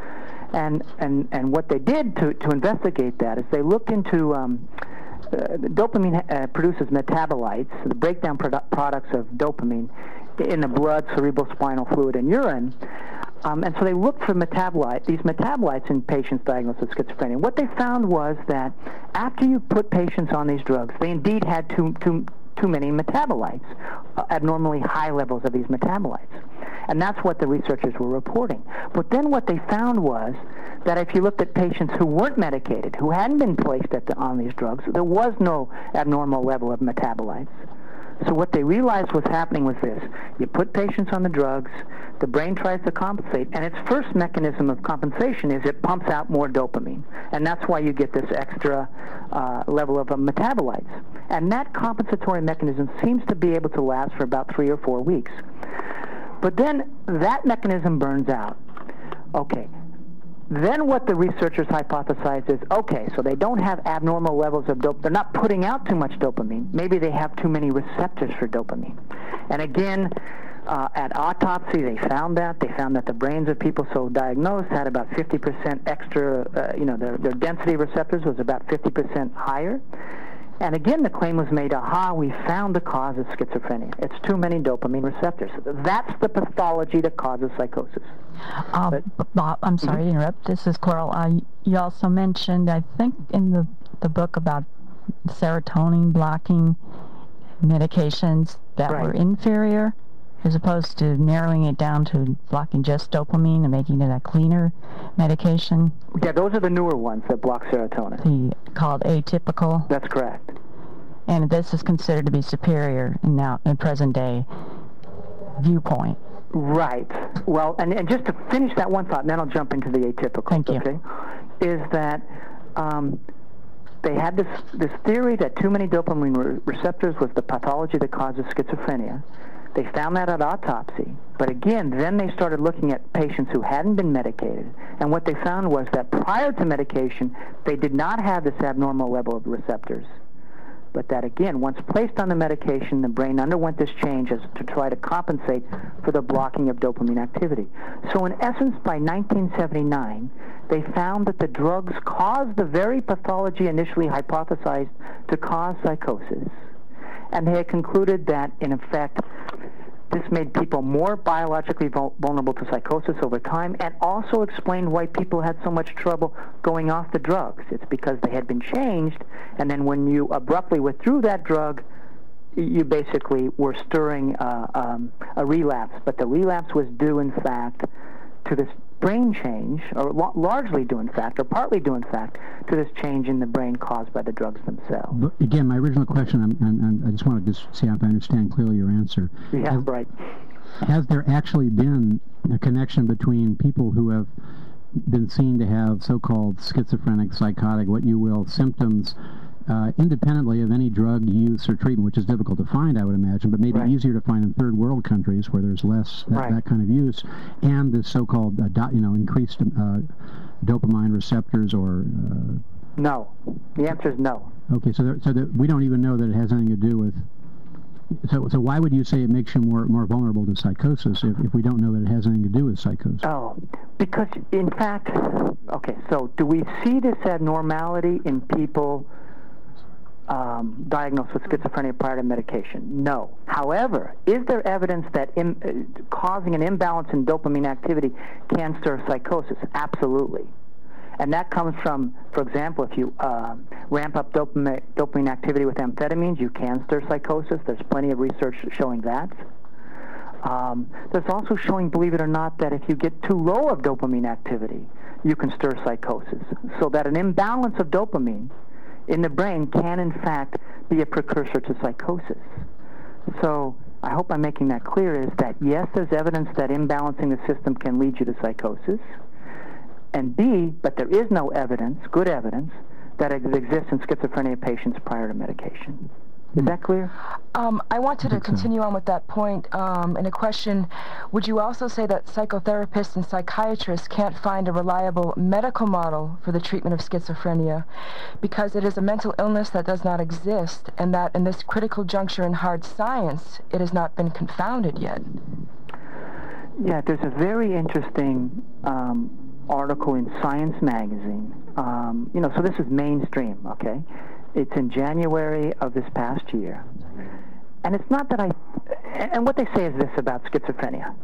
Speaker 4: And and, and what they did to, to investigate that is they looked into... Um, uh, dopamine uh, produces metabolites, the breakdown produ- products of dopamine, in the blood, cerebrospinal fluid, and urine. Um, and so they looked for metabolite, these metabolites in patients diagnosed with schizophrenia. What they found was that after you put patients on these drugs, they indeed had too, too, too many metabolites, uh, abnormally high levels of these metabolites. And that's what the researchers were reporting. But then what they found was that if you looked at patients who weren't medicated, who hadn't been placed at the, on these drugs, there was no abnormal level of metabolites. So what they realized was happening was this. You put patients on the drugs, the brain tries to compensate, and its first mechanism of compensation is it pumps out more dopamine. And that's why you get this extra uh, level of uh, metabolites. And that compensatory mechanism seems to be able to last for about three or four weeks. But then that mechanism burns out. Okay. Then what the researchers hypothesized is, okay, so they don't have abnormal levels of dopamine. They're not putting out too much dopamine. Maybe they have too many receptors for dopamine. And again, uh, at autopsy, they found that. They found that the brains of people so diagnosed had about fifty percent extra, uh, you know, their, their density of receptors was about fifty percent higher. And again, the claim was made, aha, we found the cause of schizophrenia. It's too many dopamine receptors. That's the pathology that causes psychosis.
Speaker 5: Uh,
Speaker 4: but,
Speaker 5: Bob, I'm sorry
Speaker 4: mm-hmm.
Speaker 5: to interrupt. This is Coral. Uh, you also mentioned, I think, in the, the book about serotonin blocking medications that
Speaker 4: right.
Speaker 5: were inferior, as opposed to narrowing it down to blocking just dopamine and making it a cleaner medication.
Speaker 4: Yeah, those are the newer ones that block serotonin.
Speaker 5: The called atypical.
Speaker 4: That's correct.
Speaker 5: And this is considered to be superior in now in present day viewpoint.
Speaker 4: Right. Well, and, and just to finish that one thought, and then I'll jump into the atypical.
Speaker 5: Thank you.
Speaker 4: Okay, is that um, they had this this theory that too many dopamine re- receptors was the pathology that causes schizophrenia. They found that at autopsy. But again, then they started looking at patients who hadn't been medicated. And what they found was that prior to medication, they did not have this abnormal level of receptors. But that, again, once placed on the medication, the brain underwent this change as to try to compensate for the blocking of dopamine activity. So in essence, by nineteen seventy-nine, they found that the drugs caused the very pathology initially hypothesized to cause psychosis. And they had concluded that, in effect, this made people more biologically vul- vulnerable to psychosis over time, and also explained why people had so much trouble going off the drugs. It's because they had been changed, and then when you abruptly withdrew that drug, you basically were stirring uh, um, a relapse. But the relapse was due, in fact, to this brain change, or lo- largely due, in fact, or partly due, in fact, to this change in the brain caused by the drugs themselves.
Speaker 2: But again, my original question, I'm, I'm, I just want to just see if I understand clearly your answer.
Speaker 4: Yeah,
Speaker 2: has,
Speaker 4: right.
Speaker 2: Has there actually been a connection between people who have been seen to have so-called schizophrenic, psychotic, what you will, symptoms uh, independently of any drug use or treatment, which is difficult to find, I would imagine, but maybe
Speaker 4: Right.
Speaker 2: easier to find in third world countries where there's less that,
Speaker 4: Right.
Speaker 2: that kind of use, and this so-called uh, do, you know increased uh, dopamine receptors or uh,
Speaker 4: No. The answer is no.
Speaker 2: okay, so there, so that we don't even know that it has anything to do with. So, so why would you say it makes you more more vulnerable to psychosis if, if we don't know that it has anything to do with psychosis?
Speaker 4: Oh, because in fact, okay, so do we see this abnormality in people um, diagnosed with schizophrenia prior to medication? No. However, is there evidence that in, uh, causing an imbalance in dopamine activity can stir psychosis? Absolutely. And that comes from, for example, if you uh, ramp up dopamine, dopamine activity with amphetamines, you can stir psychosis. There's plenty of research showing that. Um, there's also showing, believe it or not, that if you get too low of dopamine activity, you can stir psychosis. So that an imbalance of dopamine in the brain can, in fact, be a precursor to psychosis. So I hope I'm making that clear, is that, yes, there's evidence that imbalancing the system can lead you to psychosis. And B, but there is no evidence, good evidence, that it exists in schizophrenia patients prior to medication. Is that clear?
Speaker 6: Um, I wanted to continue on with that point. Um, in a question, would you also say that psychotherapists and psychiatrists can't find a reliable medical model for the treatment of schizophrenia because it is a mental illness that does not exist, and that in this critical juncture in hard science, it has not been confounded yet?
Speaker 4: Yeah, there's a very interesting um, article in Science magazine. Um, you know, so this is mainstream, okay? It's in January of this past year. And it's not that I... And what they say is this about schizophrenia.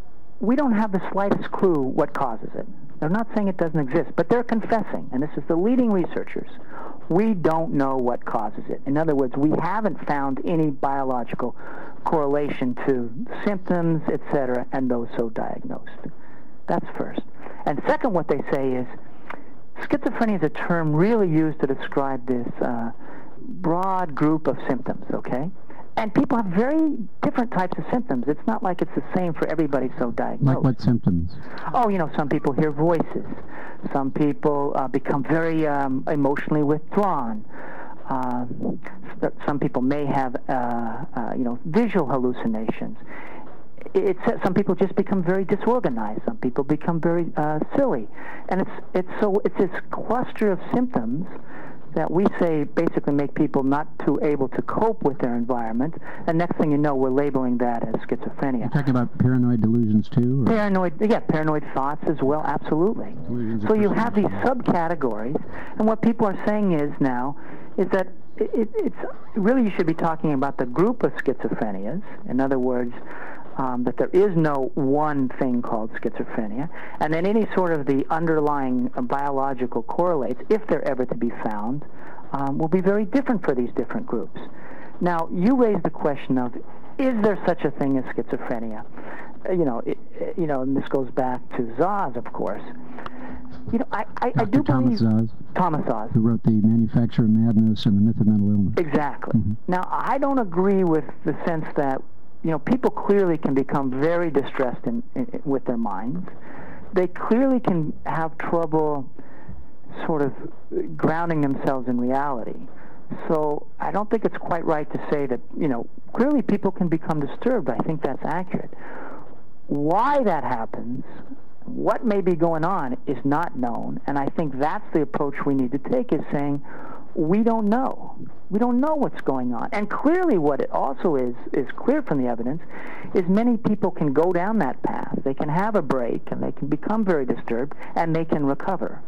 Speaker 4: We don't have the slightest clue what causes it. They're not saying it doesn't exist, but they're confessing, and this is the leading researchers, we don't know what causes it. In other words, we haven't found any biological correlation to symptoms, et cetera, and those so diagnosed. That's first. And second, what they say is, schizophrenia is a term really used to describe this uh, broad group of symptoms, okay? And people have very different types of symptoms. It's not like it's the same for everybody so diagnosed.
Speaker 2: Like what symptoms?
Speaker 4: Oh, you know, some people hear voices. Some people uh, become very um, emotionally withdrawn. Uh, some people may have, uh, uh, you know, visual hallucinations. It's, some people just become very disorganized. Some people become very uh, silly, and it's it's so it's this cluster of symptoms that we say basically make people not too able to cope with their environment. And next thing you know, we're labeling that as schizophrenia.
Speaker 2: You're talking about paranoid delusions too? Or?
Speaker 4: Paranoid, yeah, paranoid thoughts as well. Absolutely.
Speaker 2: Delusions
Speaker 4: So you have these subcategories, and what people are saying is now is that it, it, it's really you should be talking about the group of schizophrenias. In other words. Um, that there is no one thing called schizophrenia, and then any sort of the underlying uh, biological correlates, if they're ever to be found, um, will be very different for these different groups. Now, you raised the question of, is there such a thing as schizophrenia? Uh, you know, it, uh, you know, and this goes back to Szasz, of course. You know, I, I, I do
Speaker 2: Thomas
Speaker 4: believe...
Speaker 2: Szasz,
Speaker 4: Thomas Szasz.
Speaker 2: who wrote The Manufacture of Madness and The Myth of Mental Illness.
Speaker 4: Exactly.
Speaker 2: Mm-hmm.
Speaker 4: Now, I don't agree with the sense that you know, people clearly can become very distressed in, in, with their minds. They clearly can have trouble sort of grounding themselves in reality. So I don't think it's quite right to say that, you know, clearly people can become disturbed. I think that's accurate. Why that happens, what may be going on, is not known. And I think that's the approach we need to take, is saying, we don't know. We don't know what's going on. And clearly what it also is, is clear from the evidence, is many people can go down that path. They can have a break, and they can become very disturbed, and they can recover.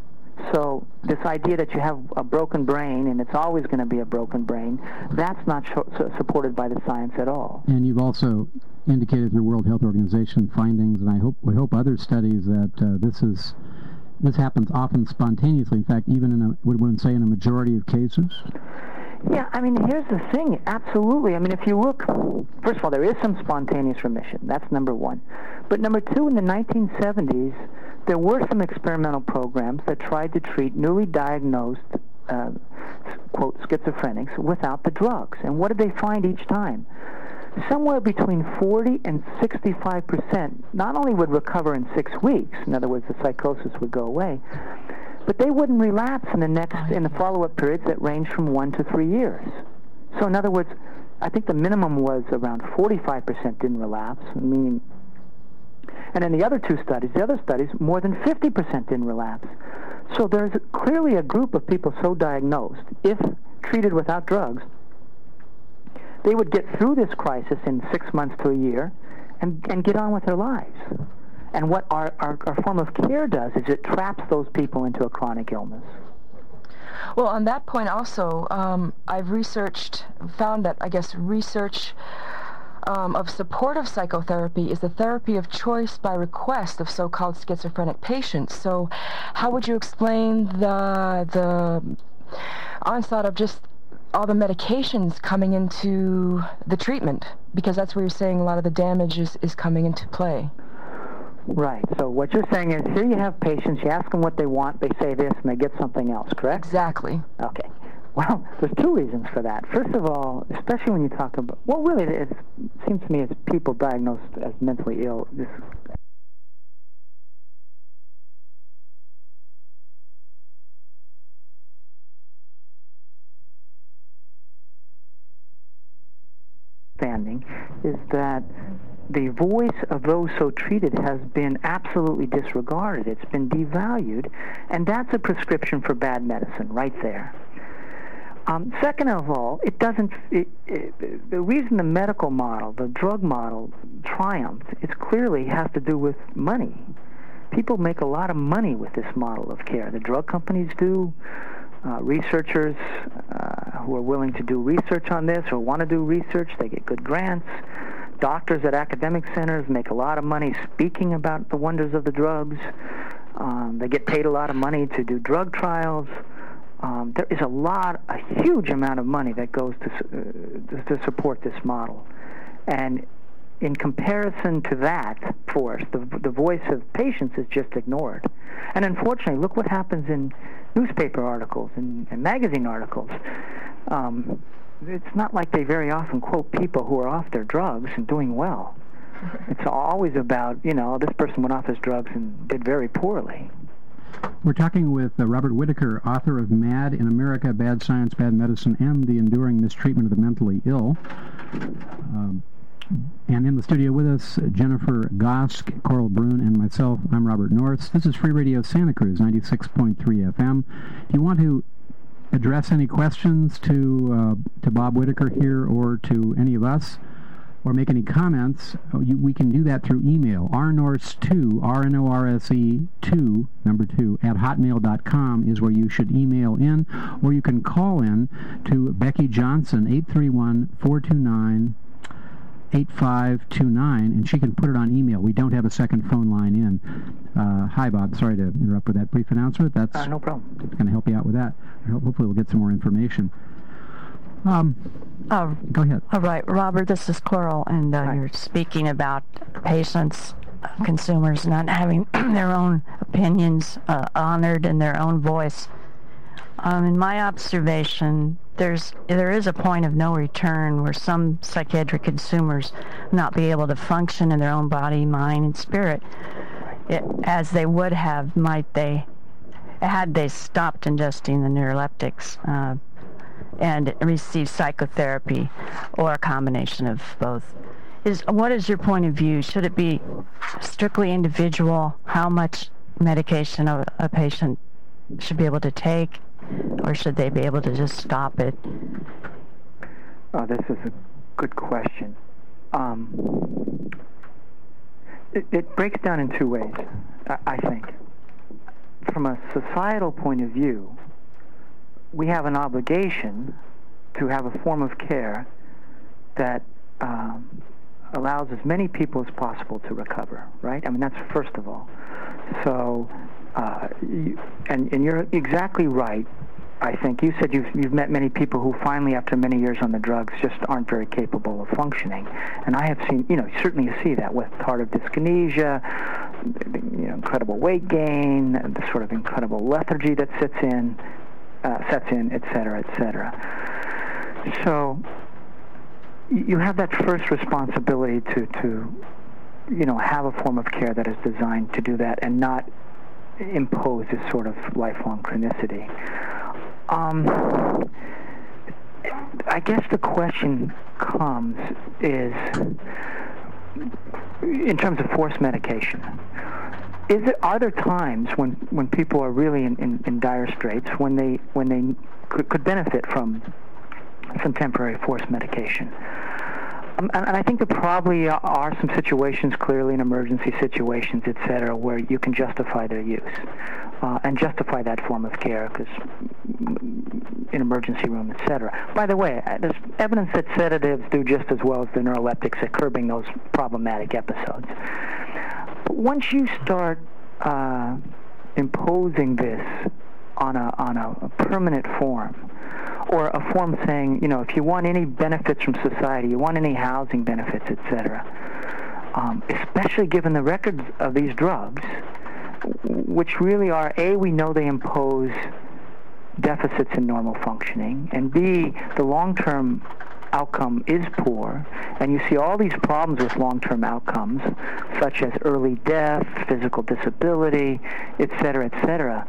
Speaker 4: So this idea that you have a broken brain, and it's always going to be a broken brain, that's not sh- supported by the science at all.
Speaker 2: And you've also indicated through World Health Organization findings, and I hope we hope other studies, that uh, this is... This happens often spontaneously. In fact, even in a, would one say in a majority of cases?
Speaker 4: Yeah, I mean, here's the thing. Absolutely. I mean, if you look, first of all, there is some spontaneous remission. That's number one. But number two, in the nineteen seventies, there were some experimental programs that tried to treat newly diagnosed, uh, quote, schizophrenics without the drugs. And what did they find each time? Somewhere between forty and sixty-five percent not only would recover in six weeks, in other words, the psychosis would go away, but they wouldn't relapse in the next in the follow-up periods that range from one to three years. So in other words, I think the minimum was around forty-five percent didn't relapse, meaning, and in the other two studies, the other studies, more than fifty percent didn't relapse. So there's clearly a group of people so diagnosed, if treated without drugs, they would get through this crisis in six months to a year and, and get on with their lives. And what our, our, our form of care does is it traps those people into a chronic illness.
Speaker 6: Well, on that point also, um, I've researched, found that, I guess, research um, of supportive psychotherapy is the therapy of choice by request of so-called schizophrenic patients. So how would you explain the, the onslaught of just all the medications coming into the treatment? Because that's where you're saying a lot of the damage is, is coming into play.
Speaker 4: Right. So what you're saying is, here you have patients, you ask them what they want, they say this, and they get something else, correct?
Speaker 6: Exactly.
Speaker 4: Okay. Well, there's two reasons for that. First of all, especially when you talk about, well, really, it seems to me it's people diagnosed as mentally ill. This understanding is that the voice of those so treated has been absolutely disregarded. It's been devalued, and that's a prescription for bad medicine right there. Um, second of all, it doesn't. It, it, the reason the medical model, the drug model, triumphed, it clearly has to do with money. People make a lot of money with this model of care. The drug companies do. Uh, researchers uh, who are willing to do research on this or want to do research, they get good grants. Doctors at academic centers make a lot of money speaking about the wonders of the drugs. Um, they get paid a lot of money to do drug trials. Um, there is a lot, a huge amount of money that goes to, uh, to support this model. And in comparison to that force, the, the voice of patients is just ignored. And unfortunately, look what happens in newspaper articles and, and magazine articles. Um, it's not like they very often quote people who are off their drugs and doing well. It's always about, you know, this person went off his drugs and did very poorly.
Speaker 2: We're talking with uh, Robert Whitaker, author of Mad in America, Bad Science, Bad Medicine, and the Enduring Mistreatment of the Mentally Ill. Um, And in the studio with us, Jennifer Gosk, Coral Brune, and myself. I'm Robert North. This is Free Radio Santa Cruz, ninety-six point three F M. Do you want to address any questions to uh, to Bob Whitaker here or to any of us, or make any comments? Oh, you, we can do that through email. R Norse two, R N O R S E two, number two, at hotmail dot com is where you should email in, or you can call in to Becky Johnson, eight three one, four two nine, eight five two nine, and she can put it on email. We don't have a second phone line in. Uh, hi, Bob. Sorry to interrupt with that brief announcement. That's
Speaker 4: uh, no problem.
Speaker 2: going to help you out with that. Hopefully we'll get some more information. Um,
Speaker 5: uh,
Speaker 2: go ahead.
Speaker 5: All right, Robert, this is Coral, and uh, you're speaking about patients, uh, consumers not having their own opinions uh, honored and their own voice. Um, in my observation, there's there is a point of no return where some psychiatric consumers not be able to function in their own body, mind, and spirit it, as they would have, might they, had they stopped ingesting the neuroleptics uh, and received psychotherapy or a combination of both. Is what is your point of view? Should it be strictly individual? How much medication a, a patient should be able to take? Or should they be able to just stop it?
Speaker 4: Oh, this is a good question. Um, it, it breaks down in two ways, I, I think. From a societal point of view, we have an obligation to have a form of care that um, allows as many people as possible to recover, right? I mean, that's first of all. So, uh, you, and, and you're exactly right. I think you said you've you've met many people who finally, after many years on the drugs, just aren't very capable of functioning. And I have seen, you know, certainly you see that with tardive dyskinesia, you know, incredible weight gain, the sort of incredible lethargy that sets in, uh, sets in, et cetera, et cetera. So you have that first responsibility to to, you know, have a form of care that is designed to do that and not impose this sort of lifelong chronicity. Um, I guess the question comes is, in terms of forced medication, is it, are there times when, when people are really in, in, in dire straits, when they when they could, could benefit from some temporary forced medication? Um, and, and I think there probably are some situations, clearly in emergency situations, et cetera, where you can justify their use uh, and justify that form of care, because in emergency room, et cetera. By the way, there's evidence that sedatives do just as well as the neuroleptics at curbing those problematic episodes. But once you start uh, imposing this on a on a permanent form, or a form saying, you know, if you want any benefits from society, you want any housing benefits, et cetera, um, especially given the records of these drugs, which really are, A, we know they impose deficits in normal functioning, and B, the long-term outcome is poor, and you see all these problems with long-term outcomes, such as early death, physical disability, et cetera, et cetera.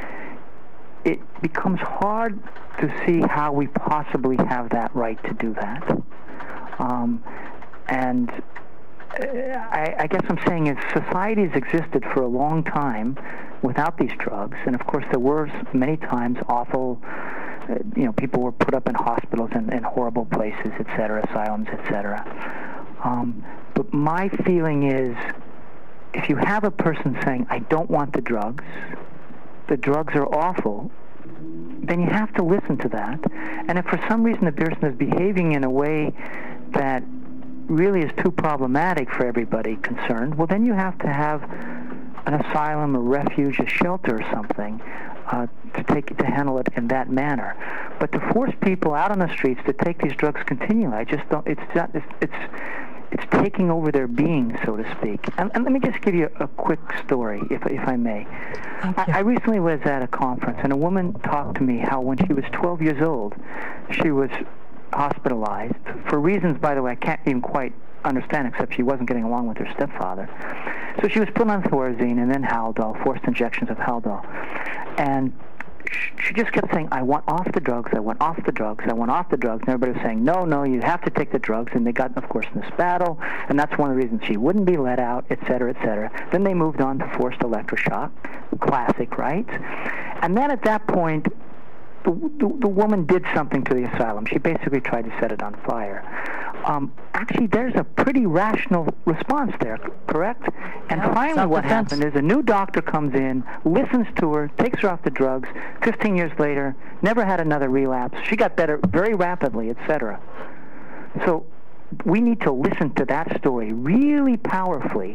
Speaker 4: It becomes hard to see how we possibly have that right to do that. Um, and uh, I, I guess I'm saying is society has existed for a long time without these drugs, and of course there were many times awful, uh, you know, people were put up in hospitals and, and horrible places, et cetera, asylums, et cetera. Um, but my feeling is, if you have a person saying, I don't want the drugs, the drugs are awful, then you have to listen to that. And if for some reason the person is behaving in a way that really is too problematic for everybody concerned, well, then you have to have an asylum, a refuge, a shelter or something uh, to take to handle it in that manner. But to force people out on the streets to take these drugs continually, I just don't. It's not, it's it's it's taking over their being, so to speak. And, and let me just give you a, a quick story, if if I may. I, I recently was at a conference, and a woman talked to me how when she was twelve years old, she was hospitalized for reasons, by the way, I can't even quite understand, except she wasn't getting along with her stepfather. So she was put on Thorazine and then Haldol, forced injections of Haldol. And she just kept saying, I want off the drugs, I want off the drugs, I want off the drugs. And everybody was saying, no, no, you have to take the drugs. And they got, of course, in this battle, and that's one of the reasons she wouldn't be let out, et cetera, et cetera. Then they moved on to forced electroshock, classic, right? And then at that point, the, the, the woman did something to the asylum. She basically tried to set it on fire. Um, actually, there's a pretty rational response there, correct? And yeah, finally what happened is a new doctor comes in, listens to her, takes her off the drugs. fifteen years later, never had another relapse. She got better very rapidly, et cetera. So we need to listen to that story really powerfully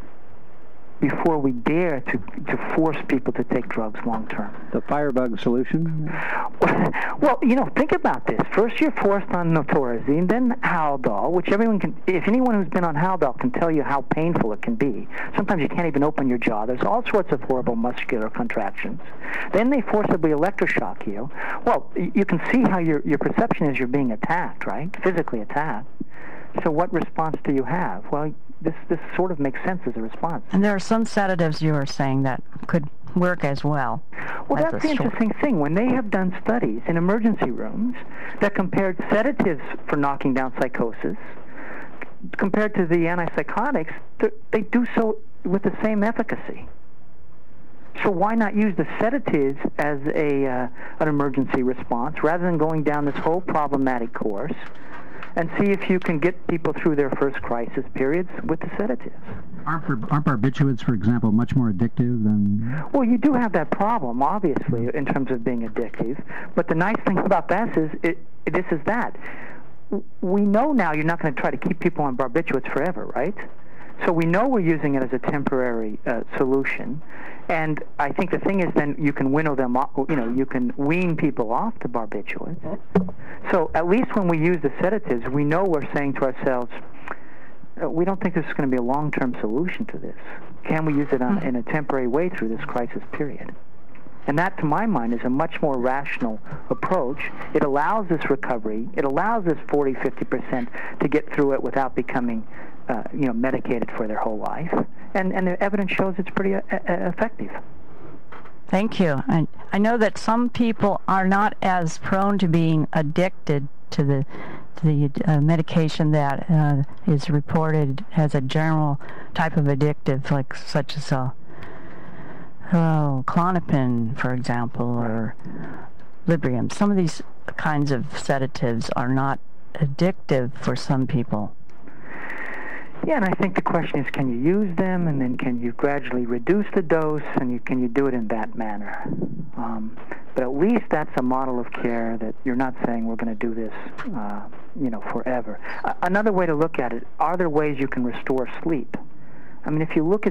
Speaker 4: before we dare to, to force people to take drugs long term.
Speaker 2: The firebug solution?
Speaker 4: Well, you know, think about this. First you're forced on Thorazine, then Haldol, which everyone can, if anyone who's been on Haldol can tell you how painful it can be. Sometimes you can't even open your jaw. There's all sorts of horrible muscular contractions. Then they forcibly electroshock you. Well, you can see how your, your perception is you're being attacked, right? Physically attacked. So what response do you have? Well, this this sort of makes sense as a response.
Speaker 5: And there are some sedatives you were saying that could work as well.
Speaker 4: Well, that's the interesting thing. When they have done studies in emergency rooms that compared sedatives for knocking down psychosis compared to the antipsychotics, they do so with the same efficacy. So why not use the sedatives as a uh, an emergency response rather than going down this whole problematic course and see if you can get people through their first crisis periods with the sedatives?
Speaker 2: Aren't, aren't barbiturates, for example, much more addictive than...
Speaker 4: Well, you do have that problem, obviously, in terms of being addictive. But the nice thing about that is, it, it, this is that. We know now you're not going to try to keep people on barbiturates forever, right? So we know we're using it as a temporary uh, solution. And I think the thing is then you can winnow them off, you know, you can wean people off the barbiturates. So at least when we use the sedatives, we know we're saying to ourselves, uh, we don't think this is going to be a long-term solution to this. Can we use it on, in a temporary way through this crisis period? And that, to my mind, is a much more rational approach. It allows this recovery. It allows this forty, fifty percent to get through it without becoming Uh, you know, medicated for their whole life, and and the evidence shows it's pretty uh, effective.
Speaker 5: Thank you. I, I know that some people are not as prone to being addicted to the to the uh, medication that uh, is reported as a general type of addictive, like such as a oh, Klonopin, for example, or Librium. Some of these kinds of sedatives are not addictive for some people.
Speaker 4: Yeah, and I think the question is, can you use them, and then can you gradually reduce the dose, and you, can you do it in that manner? Um, but at least that's a model of care that you're not saying we're going to do this, uh, you know, forever. Uh, another way to look at it, are there ways you can restore sleep? I mean, if you look at,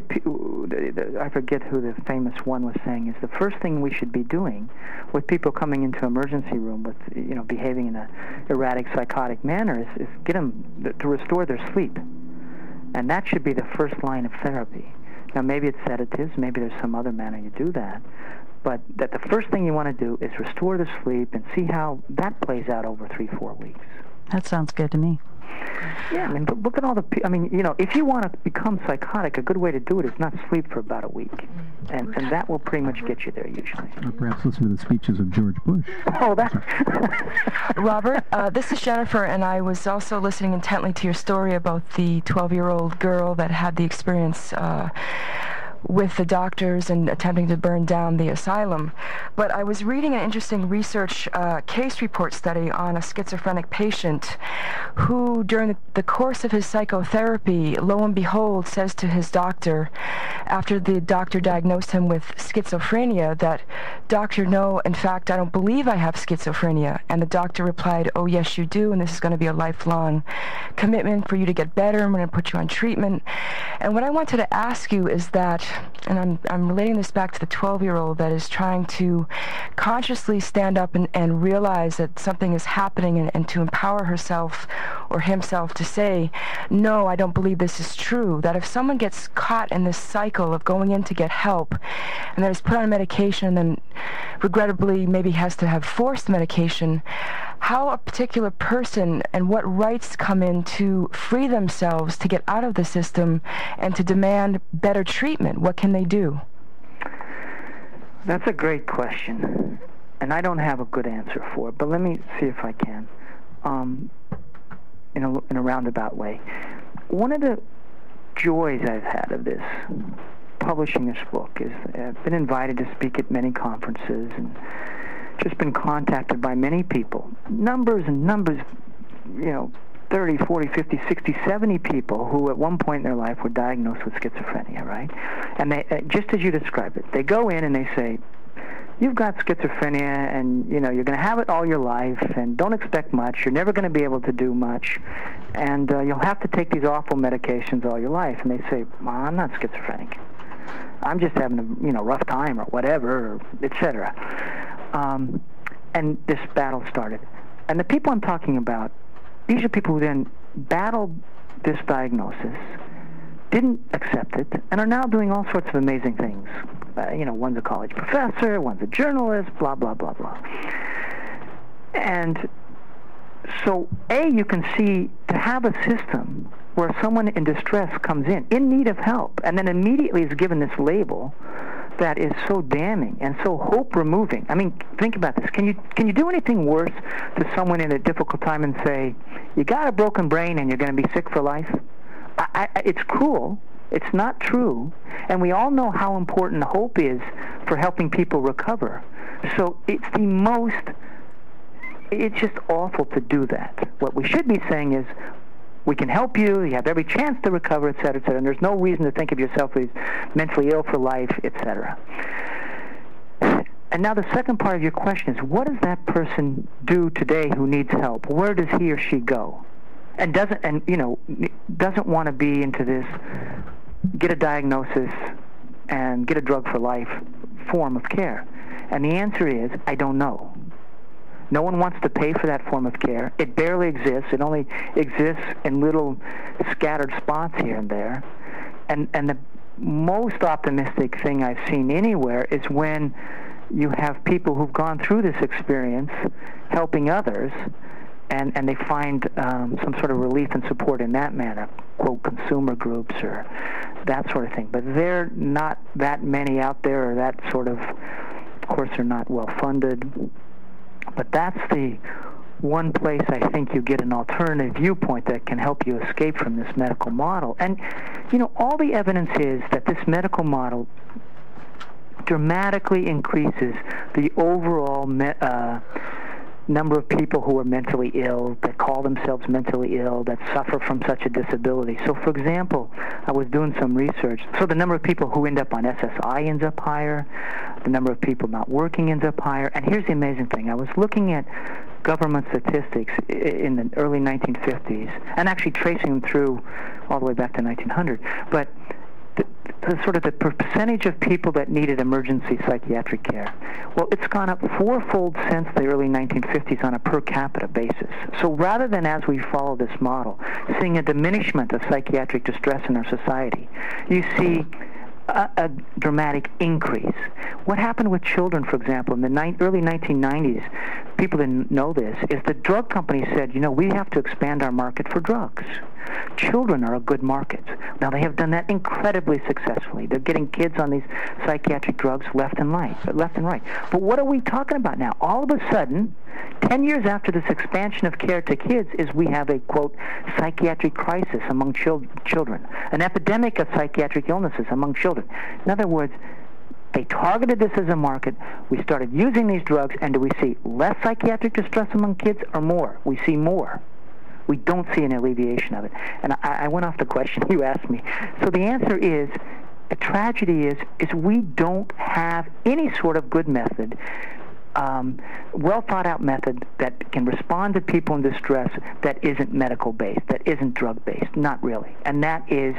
Speaker 4: I forget who the famous one was saying, is the first thing we should be doing with people coming into emergency room with, you know, behaving in a erratic, psychotic manner is, is get them to restore their sleep. And that should be the first line of therapy. Now, maybe it's sedatives, maybe there's some other manner you do that, but that the first thing you want to do is restore the sleep and see how that plays out over three, four weeks.
Speaker 5: That sounds good to me.
Speaker 4: Yeah, I mean, but look at all the, I mean, you know, if you want to become psychotic, a good way to do it is not sleep for about a week. And and that will pretty much get you there, usually.
Speaker 2: Or perhaps listen to the speeches of George Bush.
Speaker 4: Oh, that...
Speaker 6: Robert, uh, this is Jennifer, and I was also listening intently to your story about the twelve-year-old girl that had the experience uh, with the doctors and attempting to burn down the asylum. But I was reading an interesting research uh, case report study on a schizophrenic patient who, during the, the course of his psychotherapy, lo and behold, says to his doctor, after the doctor diagnosed him with schizophrenia, that, "Doctor, no, in fact, I don't believe I have schizophrenia." And the doctor replied, "Oh, yes, you do, and this is going to be a lifelong commitment for you to get better. I'm going to put you on treatment." And what I wanted to ask you is that, and I'm I'm relating this back to the twelve-year-old that is trying to consciously stand up and, and realize that something is happening, and, and to empower herself or himself to say, "No, I don't believe this is true." That if someone gets caught in this cycle of going in to get help and then is put on medication and then regrettably maybe has to have forced medication, how a particular person and what rights come in to free themselves to get out of the system and to demand better treatment? What can they do?
Speaker 4: That's a great question, and I don't have a good answer for it, but let me see if I can, um, in a, in a roundabout way. One of the joys I've had of this, publishing this book, is I've been invited to speak at many conferences and just been contacted by many people, numbers and numbers, you know, thirty, forty, fifty, sixty, seventy people who at one point in their life were diagnosed with schizophrenia, right? And they, uh, just as you described it, they go in and they say, "You've got schizophrenia, and, you know, you're going to have it all your life, and don't expect much. You're never going to be able to do much, and uh, you'll have to take these awful medications all your life." And they say, "Well, I'm not schizophrenic. I'm just having a, you know, rough time," or whatever, or et cetera. Um, and this battle started. And the people I'm talking about, these are people who then battled this diagnosis, didn't accept it, and are now doing all sorts of amazing things. Uh, you know, one's a college professor, one's a journalist, blah, blah, blah, blah. And so, A, you can see, to have a system where someone in distress comes in, in need of help, and then immediately is given this label that is so damning and so hope-removing. I mean, think about this. Can you can you do anything worse to someone in a difficult time and say, "You got a broken brain and you're going to be sick for life"? I, I, it's cruel. It's not true. And we all know how important hope is for helping people recover. So it's the most, it's just awful to do that. What we should be saying is, we can help you, you have every chance to recover, et cetera, et cetera, and there's no reason to think of yourself as mentally ill for life, et cetera. And now the second part of your question is, what does that person do today who needs help? Where does he or she go? And doesn't, and you know, doesn't want to be into this get a diagnosis and get a drug for life form of care? And the answer is, I don't know. No one wants to pay for that form of care. It barely exists. It only exists in little scattered spots here and there. And and the most optimistic thing I've seen anywhere is when you have people who've gone through this experience helping others, and, and they find um, some sort of relief and support in that manner, quote, consumer groups or that sort of thing. But there are not that many out there, or that sort of, of course, they're not well funded. But that's the one place I think you get an alternative viewpoint that can help you escape from this medical model. And, you know, all the evidence is that this medical model dramatically increases the overall me- uh, number of people who are mentally ill, that call themselves mentally ill, that suffer from such a disability. So, for example, I was doing some research. So the number of people who end up on S S I ends up higher. The number of people not working ends up higher. And here's the amazing thing. I was looking at government statistics in the early nineteen fifties, and actually tracing them through all the way back to nineteen hundred. But the, the sort of the percentage of people that needed emergency psychiatric care, well, it's gone up fourfold since the early nineteen fifties on a per capita basis. So rather than, as we follow this model, seeing a diminishment of psychiatric distress in our society, you see A, a dramatic increase. What happened with children, for example, in the ni- early nineteen nineties, people didn't know this, is the drug companies said, you know, we have to expand our market for drugs. Children are a good market. Now, they have done that incredibly successfully. They're getting kids on these psychiatric drugs left and right. Left and right. But what are we talking about now? All of a sudden, ten years after this expansion of care to kids, is we have a, quote, psychiatric crisis among chil- children, an epidemic of psychiatric illnesses among children. In other words, they targeted this as a market. We started using these drugs, and do we see less psychiatric distress among kids or more? We see more. We don't see an alleviation of it. And I, I went off the question you asked me. So the answer is, a tragedy is, is we don't have any sort of good method, um, well thought out method that can respond to people in distress that isn't medical based, that isn't drug based. Not really. And that is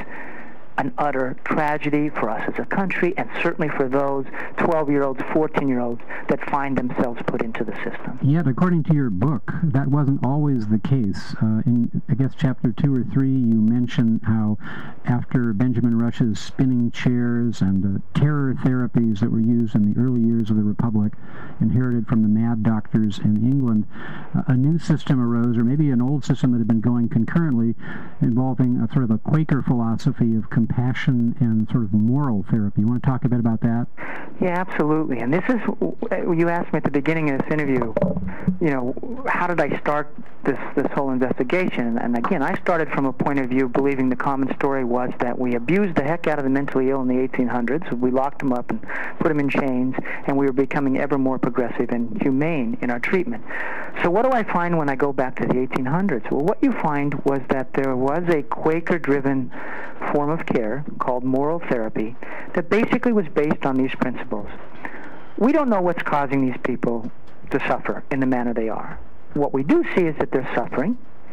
Speaker 4: an utter tragedy for us as a country, and certainly for those twelve-year-olds, fourteen-year-olds that find themselves put into the system.
Speaker 2: Yet, according to your book, that wasn't always the case. Uh, in, I guess, chapter two or three, you mention how after Benjamin Rush's spinning chairs and uh, terror therapies that were used in the early years of the Republic, inherited from the mad doctors in England, uh, a new system arose, or maybe an old system that had been going concurrently, involving a sort of a Quaker philosophy of compassion and sort of moral therapy. You want to talk a bit about that?
Speaker 4: Yeah, absolutely. And this is, you asked me at the beginning of this interview, you know, how did I start this, this whole investigation? And again, I started from a point of view believing the common story was that we abused the heck out of the mentally ill in the eighteen hundreds. We locked them up and put them in chains, and we were becoming ever more progressive and humane in our treatment. So what do I find when I go back to the eighteen hundreds? Well, what you find was that there was a Quaker-driven form of care called moral therapy that basically was based on these principles. We don't know what's causing these people to suffer in the manner they are. What we do see is that they're suffering,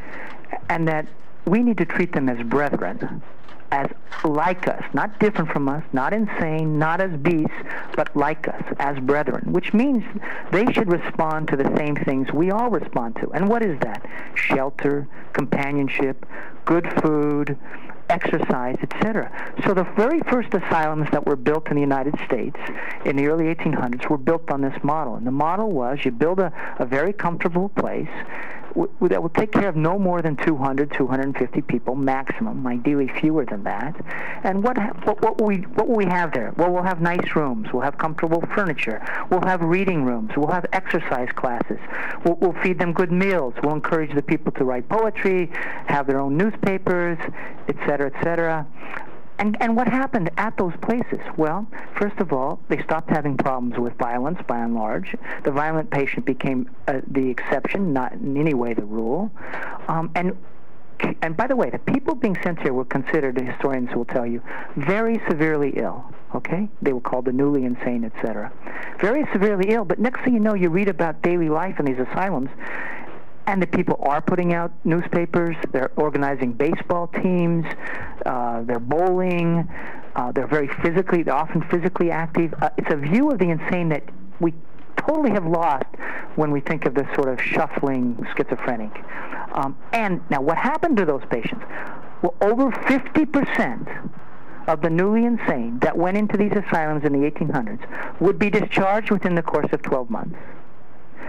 Speaker 4: and that we need to treat them as brethren, as like us, not different from us, not insane, not as beasts, but like us, as brethren, which means they should respond to the same things we all respond to. And what is that? Shelter, companionship, good food, exercise, et cetera. So the very first asylums that were built in the United States in the early eighteen hundreds were built on this model. And the model was you build a, a very comfortable place w- that will take care of no more than two hundred, two hundred fifty people maximum, ideally fewer than that. And what, ha- what, what, will we, what will we have there? Well, we'll have nice rooms. We'll have comfortable furniture. We'll have reading rooms. We'll have exercise classes. We'll, we'll feed them good meals. We'll encourage the people to write poetry, have their own newspapers, et cetera, et cetera. And, and what happened at those places? Well, first of all, they stopped having problems with violence, by and large. The violent patient became uh, the exception, not in any way the rule. Um, and And by the way, the people being sent here were considered, the historians will tell you, very severely ill, okay? They were called the newly insane, et cetera. Very severely ill, but next thing you know, you read about daily life in these asylums, and the people are putting out newspapers, they're organizing baseball teams, uh, they're bowling, uh, they're very physically, they're often physically active. Uh, it's a view of the insane that we totally have lost when we think of this sort of shuffling schizophrenic. Um, and now what happened to those patients? Well, over fifty percent of the newly insane that went into these asylums in the eighteen hundreds would be discharged within the course of twelve months.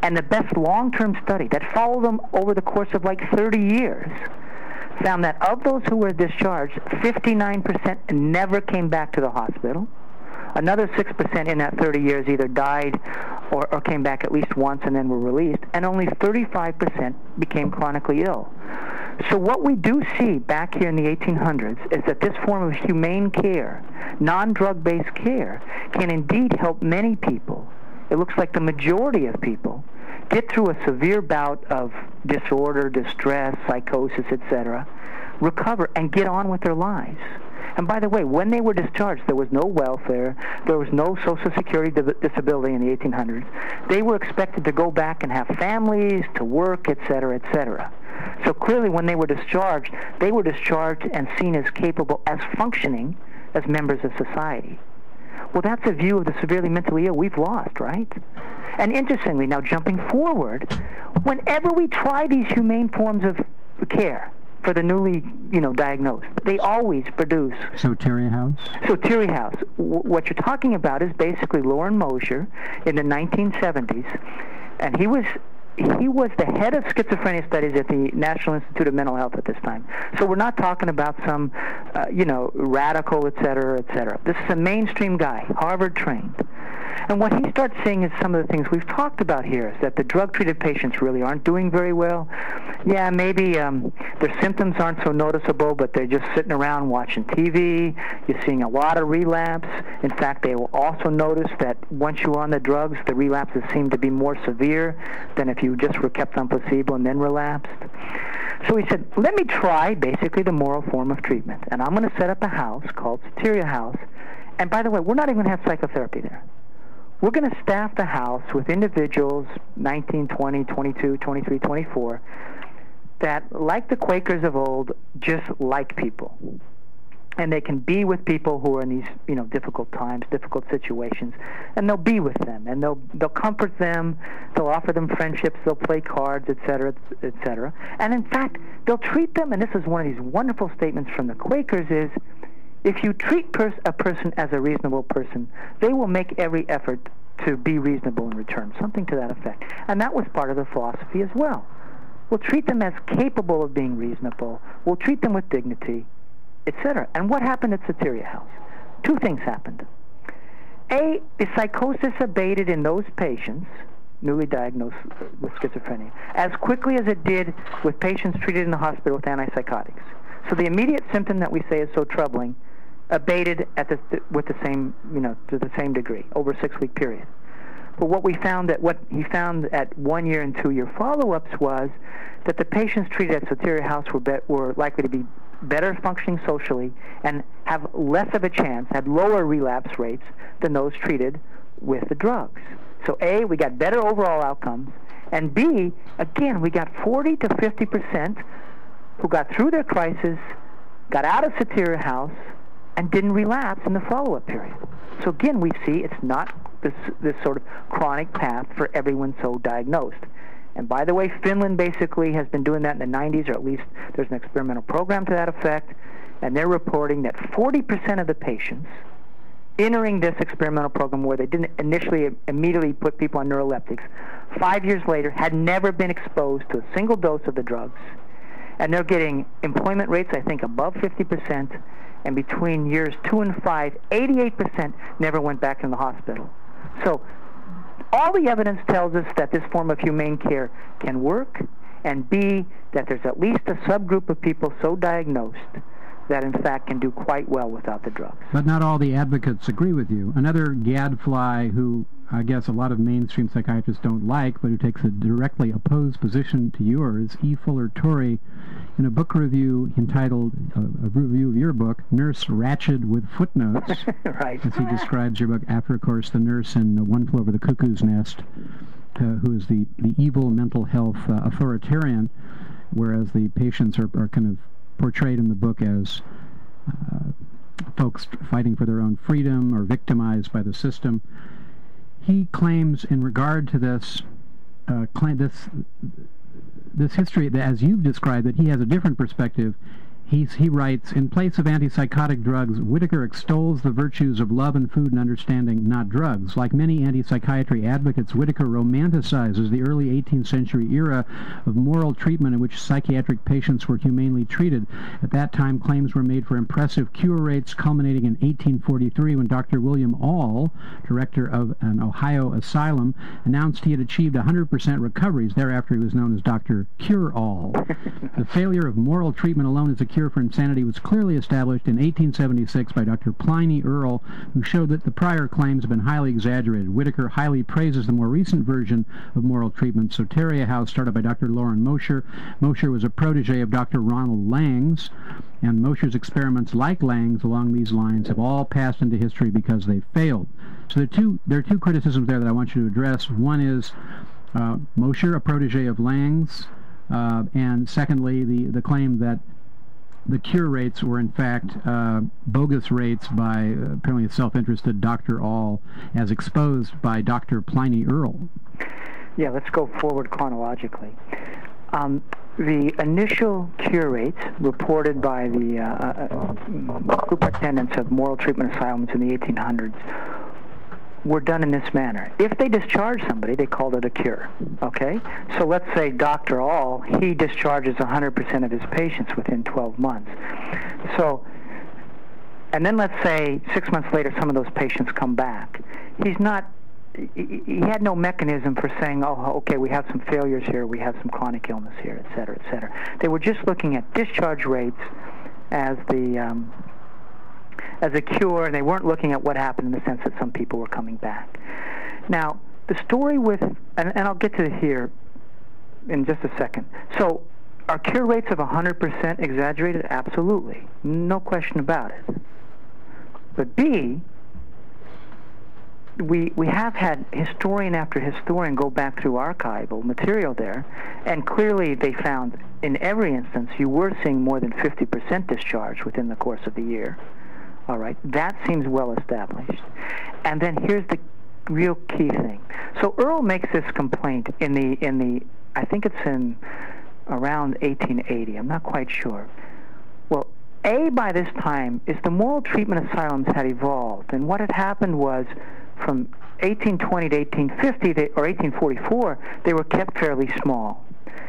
Speaker 4: And the best long-term study that followed them over the course of like thirty years found that of those who were discharged, fifty-nine percent never came back to the hospital. Another six percent in that thirty years either died or, or came back at least once and then were released, and only thirty-five percent became chronically ill. So what we do see back here in the eighteen hundreds is that this form of humane care, non-drug-based care, can indeed help many people. It looks like the majority of people get through a severe bout of disorder, distress, psychosis, et cetera, recover, and get on with their lives. And by the way, when they were discharged, there was no welfare, there was no Social Security di- disability in the eighteen hundreds. They were expected to go back and have families, to work, et cetera, et cetera. So clearly when they were discharged, they were discharged and seen as capable, as functioning as members of society. Well, that's a view of the severely mentally ill we've lost, right? And interestingly, now jumping forward, whenever we try these humane forms of care for the newly, you know, diagnosed, they always produce.
Speaker 2: Soteria House?
Speaker 4: Soteria House. W- what you're talking about is basically Loren Mosher in the nineteen seventies, and he was he was the head of schizophrenia studies at the National Institute of Mental Health at this time. So we're not talking about some, uh, you know, radical, et cetera, et cetera. This is a mainstream guy, Harvard trained. And what he starts seeing is some of the things we've talked about here, is that the drug-treated patients really aren't doing very well. Yeah, maybe um, their symptoms aren't so noticeable, but they're just sitting around watching T V. You're seeing a lot of relapse. In fact, they will also notice that once you're on the drugs, the relapses seem to be more severe than if you just were kept on placebo and then relapsed. So he said, let me try basically the moral form of treatment. And I'm going to set up a house called Soteria House. And by the way, we're not even going to have psychotherapy there. We're going to staff the house with individuals, nineteen, twenty, twenty-two, twenty-three, twenty-four, that, like the Quakers of old, just like people. And they can be with people who are in these, you know, difficult times, difficult situations, and they'll be with them, and they'll they'll comfort them, they'll offer them friendships, they'll play cards, et cetera, et cetera. And in fact, they'll treat them, and this is one of these wonderful statements from the Quakers, is, if you treat pers- a person as a reasonable person, they will make every effort to be reasonable in return, something to that effect. And that was part of the philosophy as well. We'll treat them as capable of being reasonable. We'll treat them with dignity, et cetera. And what happened at Soteria House? Two things happened. A, the psychosis abated in those patients newly diagnosed with schizophrenia as quickly as it did with patients treated in the hospital with antipsychotics. So the immediate symptom that we say is so troubling abated at the, with the same, you know, to the same degree over a six-week period. But what we found that what he found at one year and two year follow-ups was that the patients treated at Soteria House were be, were likely to be better functioning socially and have less of a chance, had lower relapse rates than those treated with the drugs. So A, we got better overall outcomes, and B, again, we got forty to fifty percent who got through their crisis, got out of Soteria House, and didn't relapse in the follow-up period. So again, we see it's not this, this sort of chronic path for everyone so diagnosed. And by the way, Finland basically has been doing that in the nineties, or at least there's an experimental program to that effect, and they're reporting that forty percent of the patients entering this experimental program, where they didn't initially immediately put people on neuroleptics, five years later had never been exposed to a single dose of the drugs, and they're getting employment rates, I think, above fifty percent, and between years two and five, eighty-eight percent never went back in the hospital. So all the evidence tells us that this form of humane care can work, and B, that there's at least a subgroup of people so diagnosed that in fact can do quite well without the drugs.
Speaker 2: But not all the advocates agree with you. Another gadfly who I guess a lot of mainstream psychiatrists don't like, but who takes a directly opposed position to yours, E. Fuller Torrey, in a book review entitled, uh, a review of your book, Nurse Ratched with Footnotes,
Speaker 4: right.
Speaker 2: as he describes your book, after, of course, the nurse in uh, One Flew Over the Cuckoo's Nest, uh, who is the, the evil mental health uh, authoritarian, whereas the patients are, are kind of portrayed in the book as uh, folks fighting for their own freedom or victimized by the system. He claims, in regard to this, uh, claim this this history, that, as you've described it, he has a different perspective. He's, he writes, in place of antipsychotic drugs, Whitaker extols the virtues of love and food and understanding, not drugs. Like many anti-psychiatry advocates, Whitaker romanticizes the early eighteenth century era of moral treatment in which psychiatric patients were humanely treated. At that time, claims were made for impressive cure rates, culminating in eighteen forty-three when Doctor William All, director of an Ohio asylum, announced he had achieved one hundred percent recoveries. Thereafter, he was known as Doctor Cure-All. The failure of moral treatment alone as a cure for insanity was clearly established in eighteen seventy-six by Doctor Pliny Earle, who showed that the prior claims have been highly exaggerated. Whitaker highly praises the more recent version of moral treatment, Soteria House, started by Doctor Loren Mosher. Mosher was a protege of Doctor Ronald Lange's, and Mosher's experiments, like Lange's along these lines, have all passed into history because they failed. So there are two, there are two criticisms there that I want you to address. One is uh, Mosher, a protege of Lange's, uh, and secondly, the, the claim that the cure rates were in fact uh, bogus rates by uh, apparently a self-interested Doctor All, as exposed by Doctor Pliny Earle.
Speaker 4: Yeah, let's go forward chronologically. Um, the initial cure rates reported by the uh, uh, superintendents of moral treatment asylums in the eighteen hundreds were done in this manner. If they discharged somebody, they called it a cure, okay? So let's say Doctor All, he discharges one hundred percent of his patients within twelve months. So, and then let's say six months later some of those patients come back. He's not, he, he had no mechanism for saying, oh, okay, we have some failures here, we have some chronic illness here, et cetera, et cetera. They were just looking at discharge rates as the, um, as a cure, and they weren't looking at what happened in the sense that some people were coming back. Now, the story with, and, and I'll get to it here in just a second. So, are cure rates of one hundred percent exaggerated? Absolutely. No question about it. But B, we, we have had historian after historian go back through archival material there, and clearly they found in every instance you were seeing more than fifty percent discharge within the course of the year. All right, that seems well established. And then here's the real key thing. So Earle makes this complaint in the, in the, I think it's in around eighteen eighty, I'm not quite sure. Well, A, by this time, is the moral treatment asylums had evolved, and what had happened was from eighteen twenty to eighteen fifty, they, or eighteen forty-four, they were kept fairly small.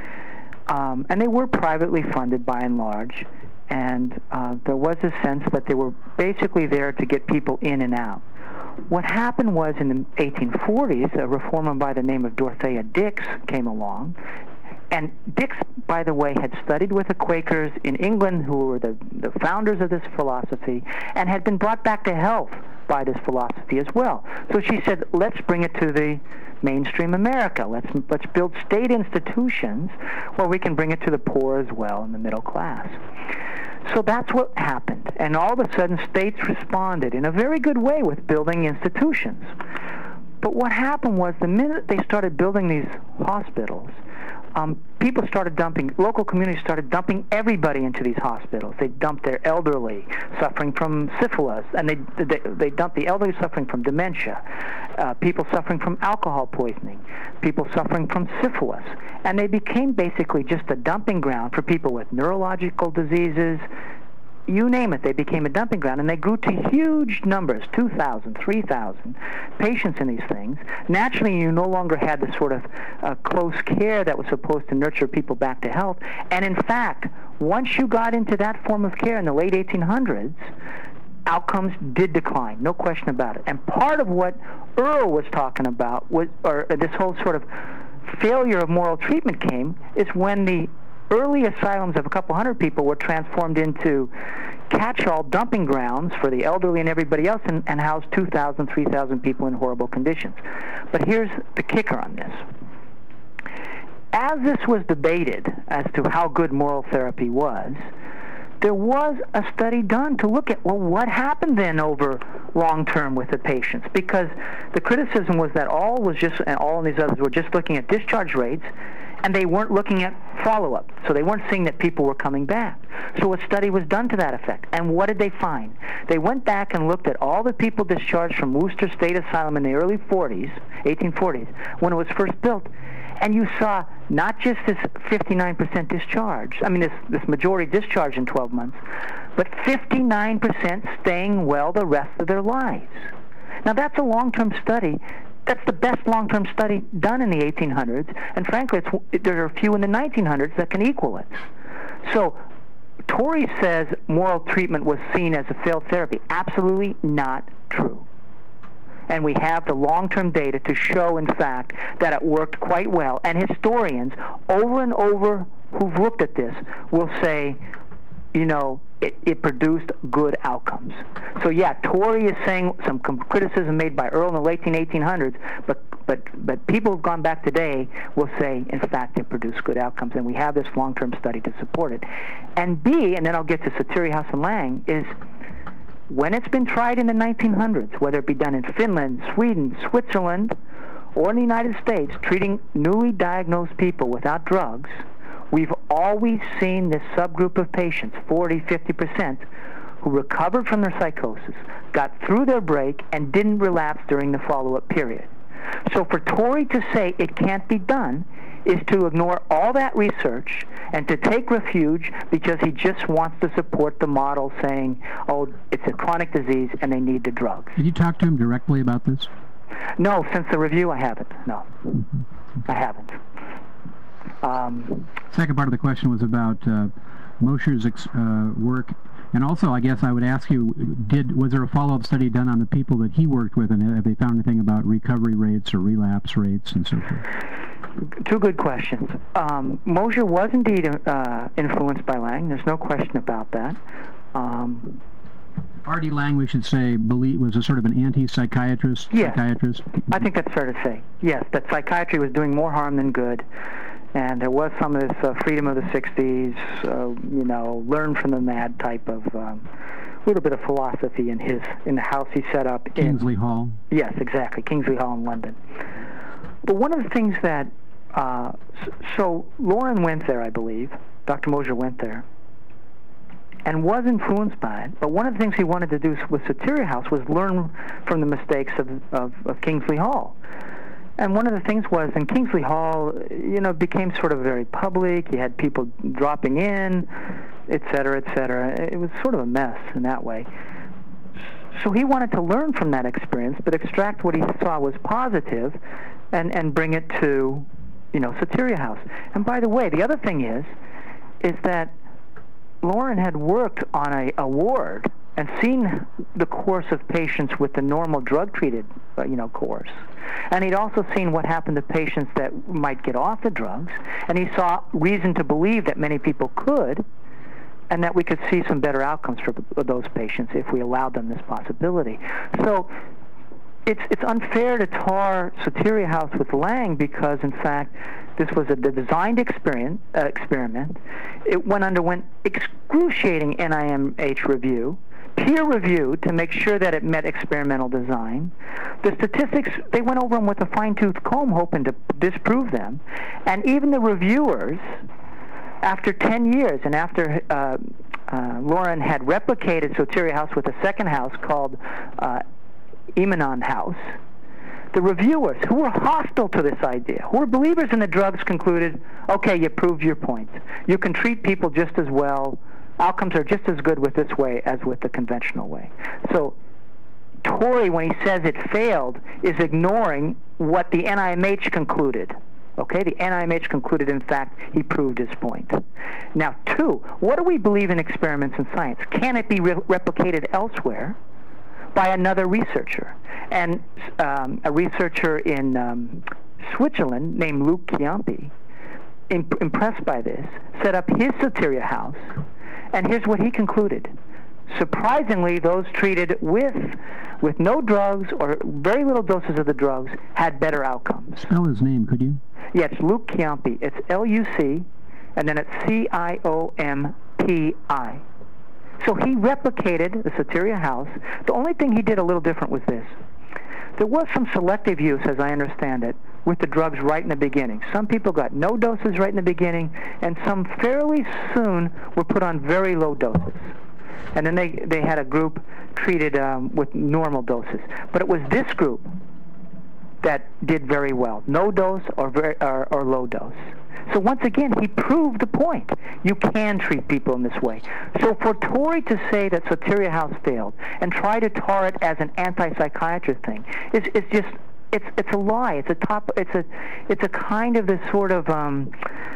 Speaker 4: Um, and they were privately funded by and large. And uh, there was a sense that they were basically there to get people in and out. What happened was in the eighteen forties, a reformer by the name of Dorothea Dix came along. And Dix, by the way, had studied with the Quakers in England, who were the, the founders of this philosophy, and had been brought back to health by this philosophy as well. So she said, let's bring it to the mainstream America. Let's, let's build state institutions where we can bring it to the poor as well and the middle class. So that's what happened. And all of a sudden, states responded in a very good way with building institutions. But what happened was the minute they started building these hospitals, um, people started dumping, local communities started dumping everybody into these hospitals. They dumped their elderly suffering from syphilis, and they they, they dumped the elderly suffering from dementia, uh, people suffering from alcohol poisoning, people suffering from syphilis, and they became basically just a dumping ground for people with neurological diseases. You name it, they became a dumping ground, and they grew to huge numbers, two thousand, three thousand patients in these things. Naturally, you no longer had the sort of uh, close care that was supposed to nurture people back to health. And in fact, once you got into that form of care in the late eighteen hundreds, outcomes did decline, no question about it. And part of what Earle was talking about, was, or this whole sort of failure of moral treatment came, is when the early asylums of a couple hundred people were transformed into catch-all dumping grounds for the elderly and everybody else, and, and housed two thousand, three thousand people in horrible conditions. But here's the kicker on this. As this was debated as to how good moral therapy was, there was a study done to look at, well, what happened then over long-term with the patients? Because the criticism was that all was just, and all of these others were just looking at discharge rates, and they weren't looking at follow-up. So they weren't seeing that people were coming back. So a study was done to that effect. And what did they find? They went back and looked at all the people discharged from Worcester State Asylum in the early forties, eighteen forties, when it was first built, And you saw not just this fifty-nine percent discharge, I mean this, this majority discharge in twelve months, but fifty-nine percent staying well the rest of their lives. Now that's a long-term study. That's the best long-term study done in the eighteen hundreds, and frankly, it's, there are a few in the nineteen hundreds that can equal it. So Torrey says moral treatment was seen as a failed therapy. Absolutely not true. And we have the long-term data to show, in fact, that it worked quite well. And historians, over and over, who've looked at this, will say, you know, it, it produced good outcomes. So yeah, Torrey is saying some criticism made by Earl in the late eighteen hundreds, but but but people who've gone back today will say, in fact, it produced good outcomes, and we have this long-term study to support it. And B, and then I'll get to Soteriahouse and Lang, is when it's been tried in the nineteen hundreds, whether it be done in Finland, Sweden, Switzerland, or in the United States, treating newly diagnosed people without drugs, we've always seen this subgroup of patients, forty, fifty percent, who recovered from their psychosis, got through their break, and didn't relapse during the follow-up period. So for Torrey to say it can't be done is to ignore all that research and to take refuge because he just wants to support the model saying, oh, it's a chronic disease and they need the drugs.
Speaker 2: Did you talk to him directly about this?
Speaker 4: No, since the review I haven't. No, mm-hmm. I haven't. Um,
Speaker 2: Second part of the question was about uh, Mosher's ex- uh, work, and also I guess I would ask you: Did was there a follow-up study done on the people that he worked with, and have they found anything about recovery rates or relapse rates and so forth?
Speaker 4: Two good questions. Um, Mosher was indeed uh, influenced by Lang. There's no question about that. Um,
Speaker 2: R D Lang, we should say, believe, was a sort of an anti-psychiatrist.
Speaker 4: Yes,
Speaker 2: psychiatrist.
Speaker 4: I think that's fair to say. Yes, that psychiatry was doing more harm than good. And there was some of this uh, freedom of the sixties, uh, you know, learn from the mad type of um, little bit of philosophy in his in the house he set up.
Speaker 2: Kingsley
Speaker 4: in,
Speaker 2: Hall.
Speaker 4: Yes, exactly, Kingsley Hall in London. But one of the things that, uh, so Lauren went there, I believe, Doctor Mosher went there, and was influenced by it. But one of the things he wanted to do with Soteriahouse was learn from the mistakes of, of, of Kingsley Hall. And one of the things was, in Kingsley Hall, you know, became sort of very public. You had people dropping in, et cetera, et cetera. It was sort of a mess in that way. So he wanted to learn from that experience, but extract what he saw was positive and, and bring it to, you know, Soteriahouse. And by the way, the other thing is, is that Lauren had worked on a, a ward and seen the course of patients with the normal drug-treated, uh, you know, course. And he'd also seen what happened to patients that might get off the drugs, and he saw reason to believe that many people could, and that we could see some better outcomes for those patients if we allowed them this possibility. So it's it's unfair to tar Soteriahouse with Lang because, in fact, this was a designed experience, uh, experiment. It went underwent excruciating N I M H review, peer review to make sure that it met experimental design. The statistics, they went over them with a fine-tooth comb hoping to disprove them. And even the reviewers, after ten years and after uh, uh, Lauren had replicated Soteriahouse with a second house called uh, Emanon House, the reviewers who were hostile to this idea, who were believers in the drugs, concluded, okay, you proved your point. You can treat people just as well. Outcomes are just as good with this way as with the conventional way. So Torrey, when he says it failed, is ignoring what the N I M H concluded. Okay, the N I M H concluded, in fact, he proved his point. Now, two, what do we believe in experiments in science? Can it be re- replicated elsewhere by another researcher? And um, a researcher in um, Switzerland named Luc Chiampi, imp- impressed by this, set up his Soteriahouse, and here's what he concluded. Surprisingly, those treated with with no drugs or very little doses of the drugs had better outcomes.
Speaker 2: Spell his name, could you?
Speaker 4: Yeah, it's Luc Chiampi. It's L U C, and then it's C I O M P I. So he replicated the Soteriahouse. The only thing he did a little different was this. There was some selective use, as I understand it, with the drugs right in the beginning. Some people got no doses right in the beginning, and some fairly soon were put on very low doses. And then they, they had a group treated um, with normal doses. But it was this group that did very well. No dose or, very, or, or low dose. So once again, he proved the point. You can treat people in this way. So for Tory to say that Soteria House failed and try to tar it as an anti-psychiatrist thing is is just it's it's a lie. It's a top. It's a it's a kind of this sort of um,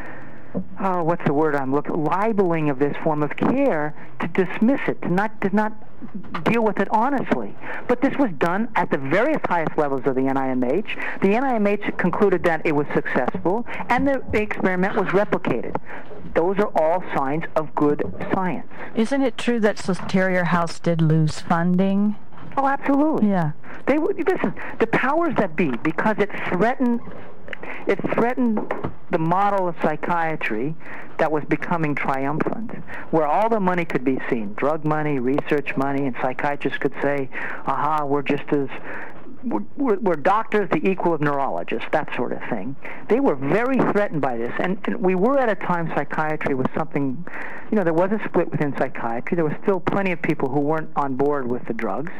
Speaker 4: oh, what's the word I'm looking? Libeling of this form of care to dismiss it, to not to not deal with it honestly. But this was done at the various highest levels of the N I M H. The N I M H concluded that it was successful, and the experiment was replicated. Those are all signs of good science.
Speaker 5: Isn't it true that Soteria House did lose funding?
Speaker 4: Oh, absolutely.
Speaker 5: Yeah.
Speaker 4: They listen. The powers that be, because it threatened, it threatened the model of psychiatry that was becoming triumphant, where all the money could be seen, drug money, research money, and psychiatrists could say, "Aha, we're just as." We're, we're doctors, the equal of neurologists, that sort of thing. They were very threatened by this, and, and we were at a time psychiatry was something, you know, there was a split within psychiatry. There was still plenty of people who weren't on board with the drugs,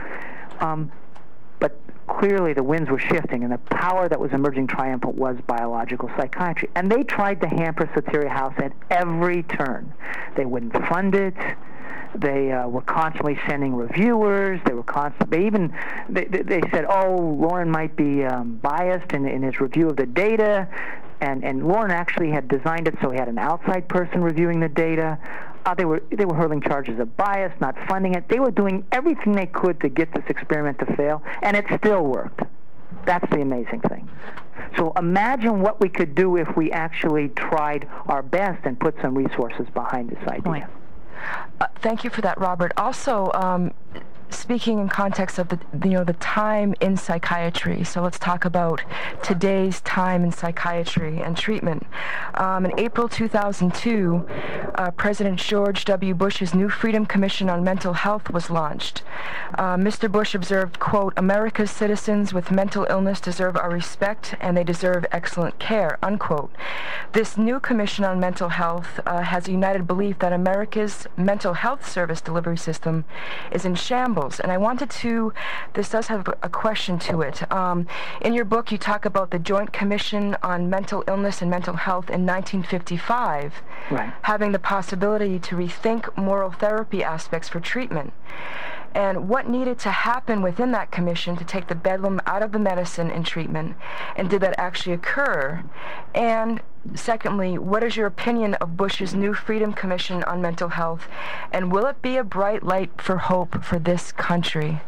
Speaker 4: um, but clearly the winds were shifting, and the power that was emerging triumphant was biological psychiatry. And they tried to hamper Soteria House at every turn. They wouldn't fund it. They uh, were constantly sending reviewers. They were constantly, they even, they, they said, oh, Lauren might be um, biased in, in his review of the data. And, and Lauren actually had designed it so he had an outside person reviewing the data. Uh, they were they were hurling charges of bias, not funding it. They were doing everything they could to get this experiment to fail, and it still worked. That's the amazing thing. So imagine what we could do if we actually tried our best and put some resources behind this idea.
Speaker 6: Point. Uh, thank you for that, Robert. Also, um, speaking in context of the, you know, the time in psychiatry, so let's talk about today's time in psychiatry and treatment. Um, in April two thousand two, uh, President George W. Bush's new Freedom Commission on Mental Health was launched. Uh, Mister Bush observed, quote, "America's citizens with mental illness deserve our respect and they deserve excellent care," unquote. This new Commission on Mental Health uh, has a united belief that America's mental health service delivery system is in shambles. And I wanted to, this does have a question to it. Um, in your book, you talk about the Joint Commission on Mental Illness and Mental Health in nineteen fifty-five,
Speaker 4: right,
Speaker 6: having the possibility to rethink moral therapy aspects for treatment. And what needed to happen within that commission to take the bedlam out of the medicine and treatment, and did that actually occur? And secondly, what is your opinion of Bush's new Freedom Commission on Mental Health, and will it be a bright light for hope for this country?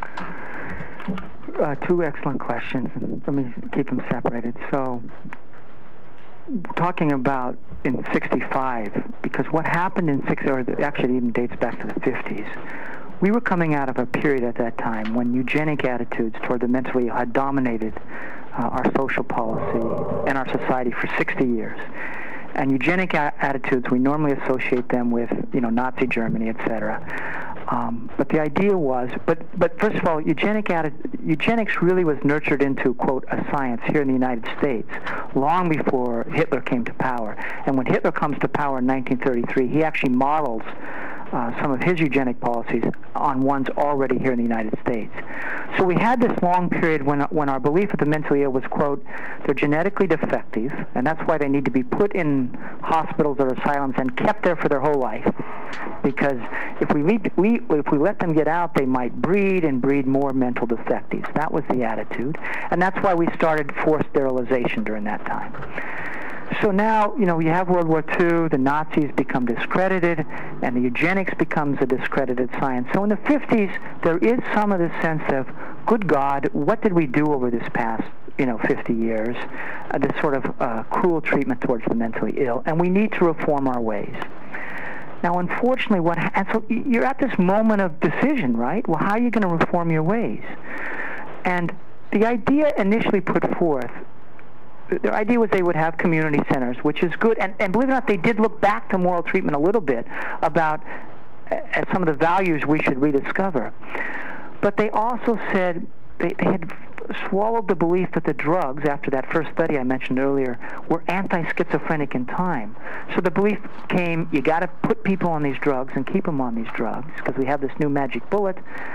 Speaker 4: Uh, two excellent questions. Let me keep them separated. So, talking about in sixty-five, because what happened in sixty, or actually it even dates back to the fifties, we were coming out of a period at that time when eugenic attitudes toward the mentally ill had dominated uh, our social policy and our society for sixty years. And eugenic a- attitudes, we normally associate them with, you know, Nazi Germany, et cetera. Um, but the idea was, but but first of all, eugenic atti- eugenics really was nurtured into, quote, a science here in the United States long before Hitler came to power. And when Hitler comes to power in nineteen thirty-three, he actually models Uh, some of his eugenic policies on ones already here in the United States. So we had this long period when when our belief of the mentally ill was, quote, they're genetically defective, and that's why they need to be put in hospitals or asylums and kept there for their whole life. Because if we, leave, we if we let them get out, they might breed and breed more mental defectives. That was the attitude, and that's why we started forced sterilization during that time. So now, you know, you have World War Two, the Nazis become discredited, and the eugenics becomes a discredited science. So in the fifties, there is some of this sense of, good God, what did we do over this past, you know, fifty years? Uh, this sort of uh, cruel treatment towards the mentally ill, and we need to reform our ways. Now, unfortunately, what ha- and so you're at this moment of decision, right? Well, how are you going to reform your ways? And the idea initially put forth, the idea was they would have community centers, which is good. And, and believe it or not, they did look back to moral treatment a little bit about uh, some of the values we should rediscover. But they also said they, they had swallowed the belief that the drugs, after that first study I mentioned earlier, were anti-schizophrenic in time. So the belief came, you got to put people on these drugs and keep them on these drugs because we have this new magic bullet.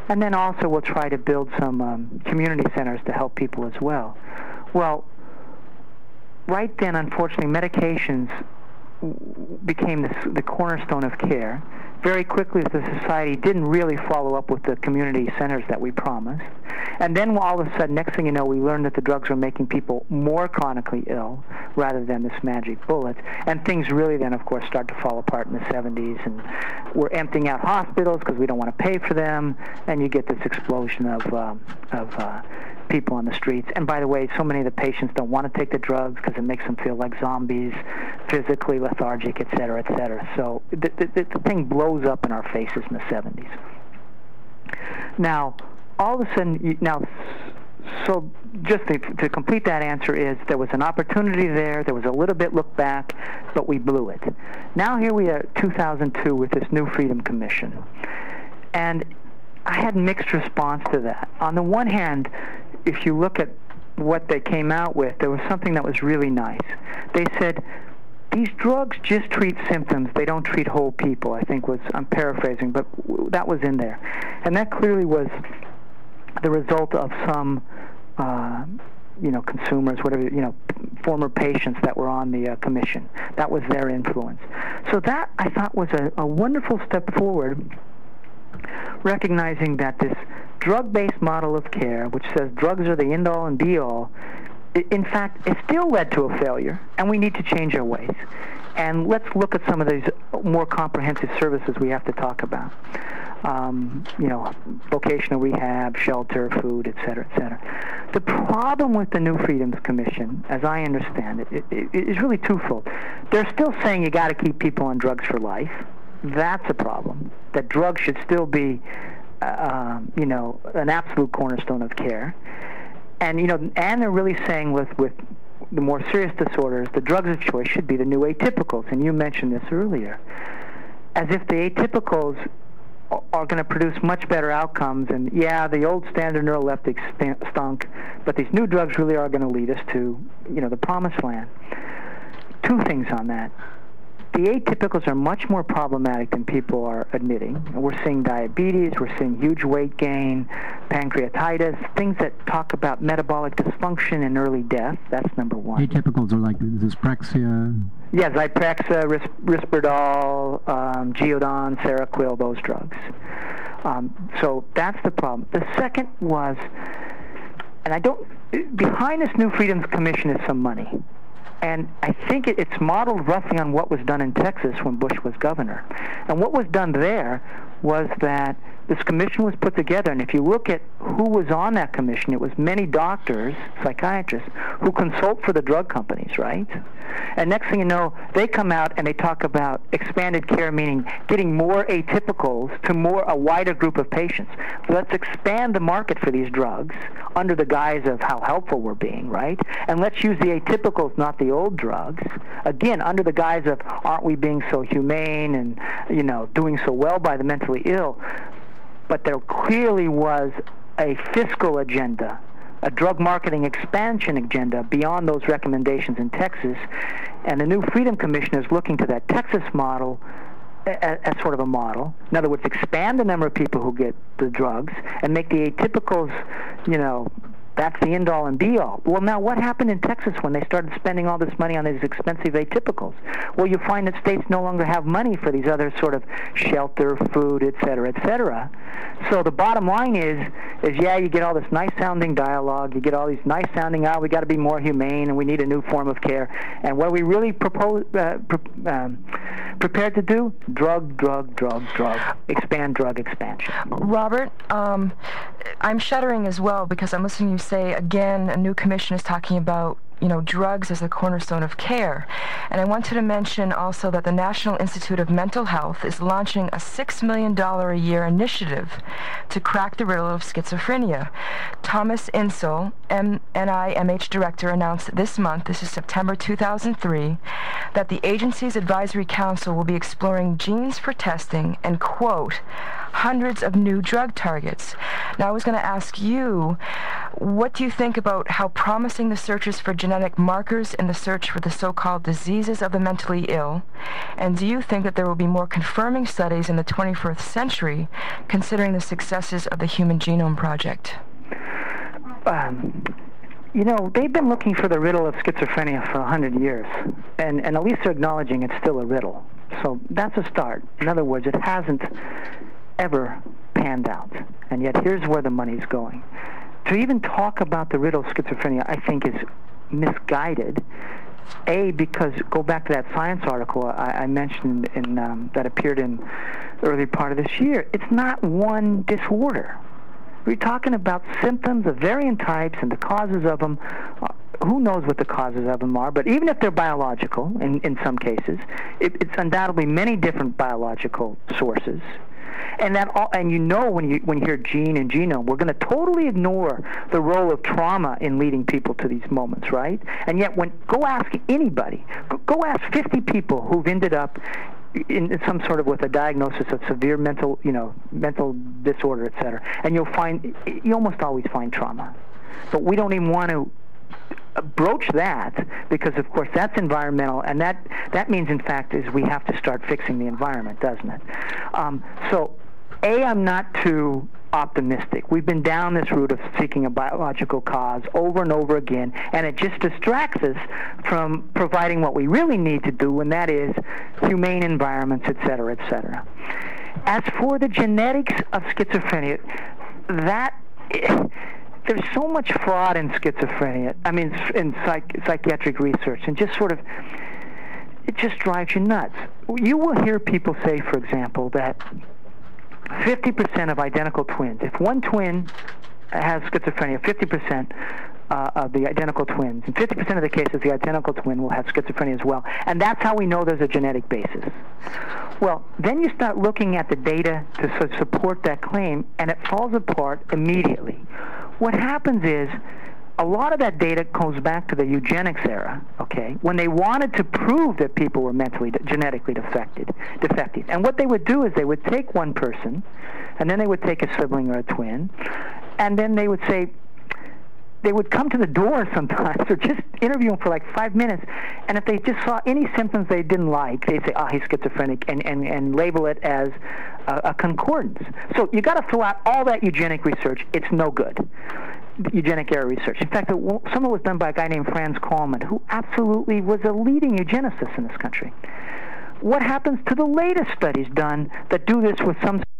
Speaker 4: And then also we'll try to build some um, community centers to help people as well. Well, right then, unfortunately, medications became the, the cornerstone of care. Very quickly, the society didn't really follow up with the community centers that we promised. And then all of a sudden, next thing you know, we learned that the drugs were making people more chronically ill rather than this magic bullet. And things really then, of course, started to fall apart in the seventies. And we're emptying out hospitals because we don't want to pay for them. And you get this explosion of, um, of uh, people on the streets. And by the way, so many of the patients don't want to take the drugs because it makes them feel like zombies, physically lethargic, et cetera, et cetera. So the, the, the thing blows up in our faces in the seventies. Now, all of a sudden, now, so just to, to complete that answer is there was an opportunity there, there was a little bit look back, but we blew it. Now here we are, two thousand two, with this new Freedom Commission. And I had mixed response to that. On the one hand, if you look at what they came out with, there was something that was really nice. They said, these drugs just treat symptoms. They don't treat whole people, I think was, I'm paraphrasing, but that was in there. And that clearly was the result of some, uh, you know, consumers, whatever, you know, former patients that were on the uh, commission. That was their influence. So that, I thought, was a, a wonderful step forward, recognizing that this drug-based model of care, which says drugs are the end-all and be-all, in fact, it still led to a failure, and we need to change our ways. And let's look at some of these more comprehensive services we have to talk about. Um, you know, vocational rehab, shelter, food, et cetera, et cetera. The problem with the New Freedoms Commission, as I understand it, it, it is really twofold. They're still saying you got to keep people on drugs for life. That's a problem. That drugs should still be, uh, you know, an absolute cornerstone of care. And, you know, and they're really saying with, with the more serious disorders, the drugs of choice should be the new atypicals. And you mentioned this earlier. As if the atypicals are going to produce much better outcomes. And, yeah, the old standard neuroleptics stunk, but these new drugs really are going to lead us to, you know, the promised land. Two things on that. The atypicals are much more problematic than people are admitting. We're seeing diabetes, we're seeing huge weight gain, pancreatitis, things that talk about metabolic dysfunction and early death. That's number one.
Speaker 2: Atypicals are like dyspraxia?
Speaker 4: Yeah, Zyprexa, Ris- Risperdal, um, Geodon, Seroquel, those drugs. Um, so that's the problem. The second was, and I don't, behind this New Freedoms Commission is some money. And I think it, it's modeled roughly on what was done in Texas when Bush was governor. And what was done there was that this commission was put together, and if you look at who was on that commission, it was many doctors, psychiatrists, who consult for the drug companies, right? And next thing you know, they come out and they talk about expanded care, meaning getting more atypicals to more a wider group of patients. So let's expand the market for these drugs under the guise of how helpful we're being, right? And let's use the atypicals, not the old drugs, again, under the guise of aren't we being so humane and, you know, doing so well by the mentally ill. But there clearly was a fiscal agenda, a drug marketing expansion agenda beyond those recommendations in Texas, and the New Freedom Commission is looking to that Texas model as, as sort of a model. In other words, expand the number of people who get the drugs and make the atypicals, you know, that's the end-all and be-all. Well, now what happened in Texas when they started spending all this money on these expensive atypicals? Well, you find that states no longer have money for these other sort of shelter, food, et cetera, et cetera. So the bottom line is, is yeah, you get all this nice-sounding dialogue, you get all these nice-sounding, ah, we got to be more humane and we need a new form of care. And what are we really propose, uh, pre- um, prepared to do? Drug, drug, drug, drug. Expand drug expansion.
Speaker 6: Robert, um, I'm shuddering as well because I'm listening to you say, again, a new commission is talking about, you know, drugs as a cornerstone of care. And I wanted to mention also that the National Institute of Mental Health is launching a six million dollars a year initiative to crack the riddle of schizophrenia. Thomas Insel, M- N I M H director, announced this month, this is September two thousand three, that the agency's advisory council will be exploring genes for testing and, quote, hundreds of new drug targets. Now, I was going to ask you, What do you think about how promising the searches for genetic markers in the search for the so-called diseases of the mentally ill? And do you think that there will be more confirming studies in the twenty-first century, considering the successes of the Human Genome Project?
Speaker 4: Um, you know, they've been looking for the riddle of schizophrenia for a hundred years, and, and at least they're acknowledging it's still a riddle. So that's a start. In other words, it hasn't ever panned out, and yet here's where the money's going. To even talk about the riddle of schizophrenia, I think, is misguided. A, because, go back to that Science article I, I mentioned in, um, that appeared in the early part of this year, it's not one disorder. We're talking about symptoms of varying types and the causes of them. Uh, who knows what the causes of them are, but even if they're biological, in, in some cases, it, it's undoubtedly many different biological sources. And that, all, and you know, when you when you hear gene and genome, we're going to totally ignore the role of trauma in leading people to these moments, right? And yet, when go ask anybody, go, go ask fifty people who've ended up in, in some sort of with a diagnosis of severe mental, you know, mental disorder, et cetera, and you'll find you almost always find trauma. But we don't even want to broach that, because of course that's environmental, and that that means in fact is we have to start fixing the environment, doesn't it? Um, so A, I'm not too optimistic. We've been down this route of seeking a biological cause over and over again, and it just distracts us from providing what we really need to do, and that is humane environments, et cetera, et cetera. As for the genetics of schizophrenia, that there's so much fraud in schizophrenia, I mean, in psych, psychiatric research, and just sort of, it just drives you nuts. You will hear people say, for example, that fifty percent of identical twins, if one twin has schizophrenia, fifty percent uh, of the identical twins, in fifty percent of the cases, the identical twin will have schizophrenia as well. And that's how we know there's a genetic basis. Well, then you start looking at the data to so support that claim, and it falls apart immediately. What happens is, a lot of that data goes back to the eugenics era, okay, when they wanted to prove that people were mentally, genetically defected, defective. And what they would do is they would take one person, and then they would take a sibling or a twin, and then they would say, they would come to the door sometimes, or just interview them for like five minutes, and if they just saw any symptoms they didn't like, they'd say, oh, he's schizophrenic, and, and, and label it as a, a concordance. So you got to throw out all that eugenic research. It's no good. Eugenic era research. In fact, some of it was done by a guy named Franz Kallman, who absolutely was a leading eugenicist in this country. What happens to the latest studies done that do this with some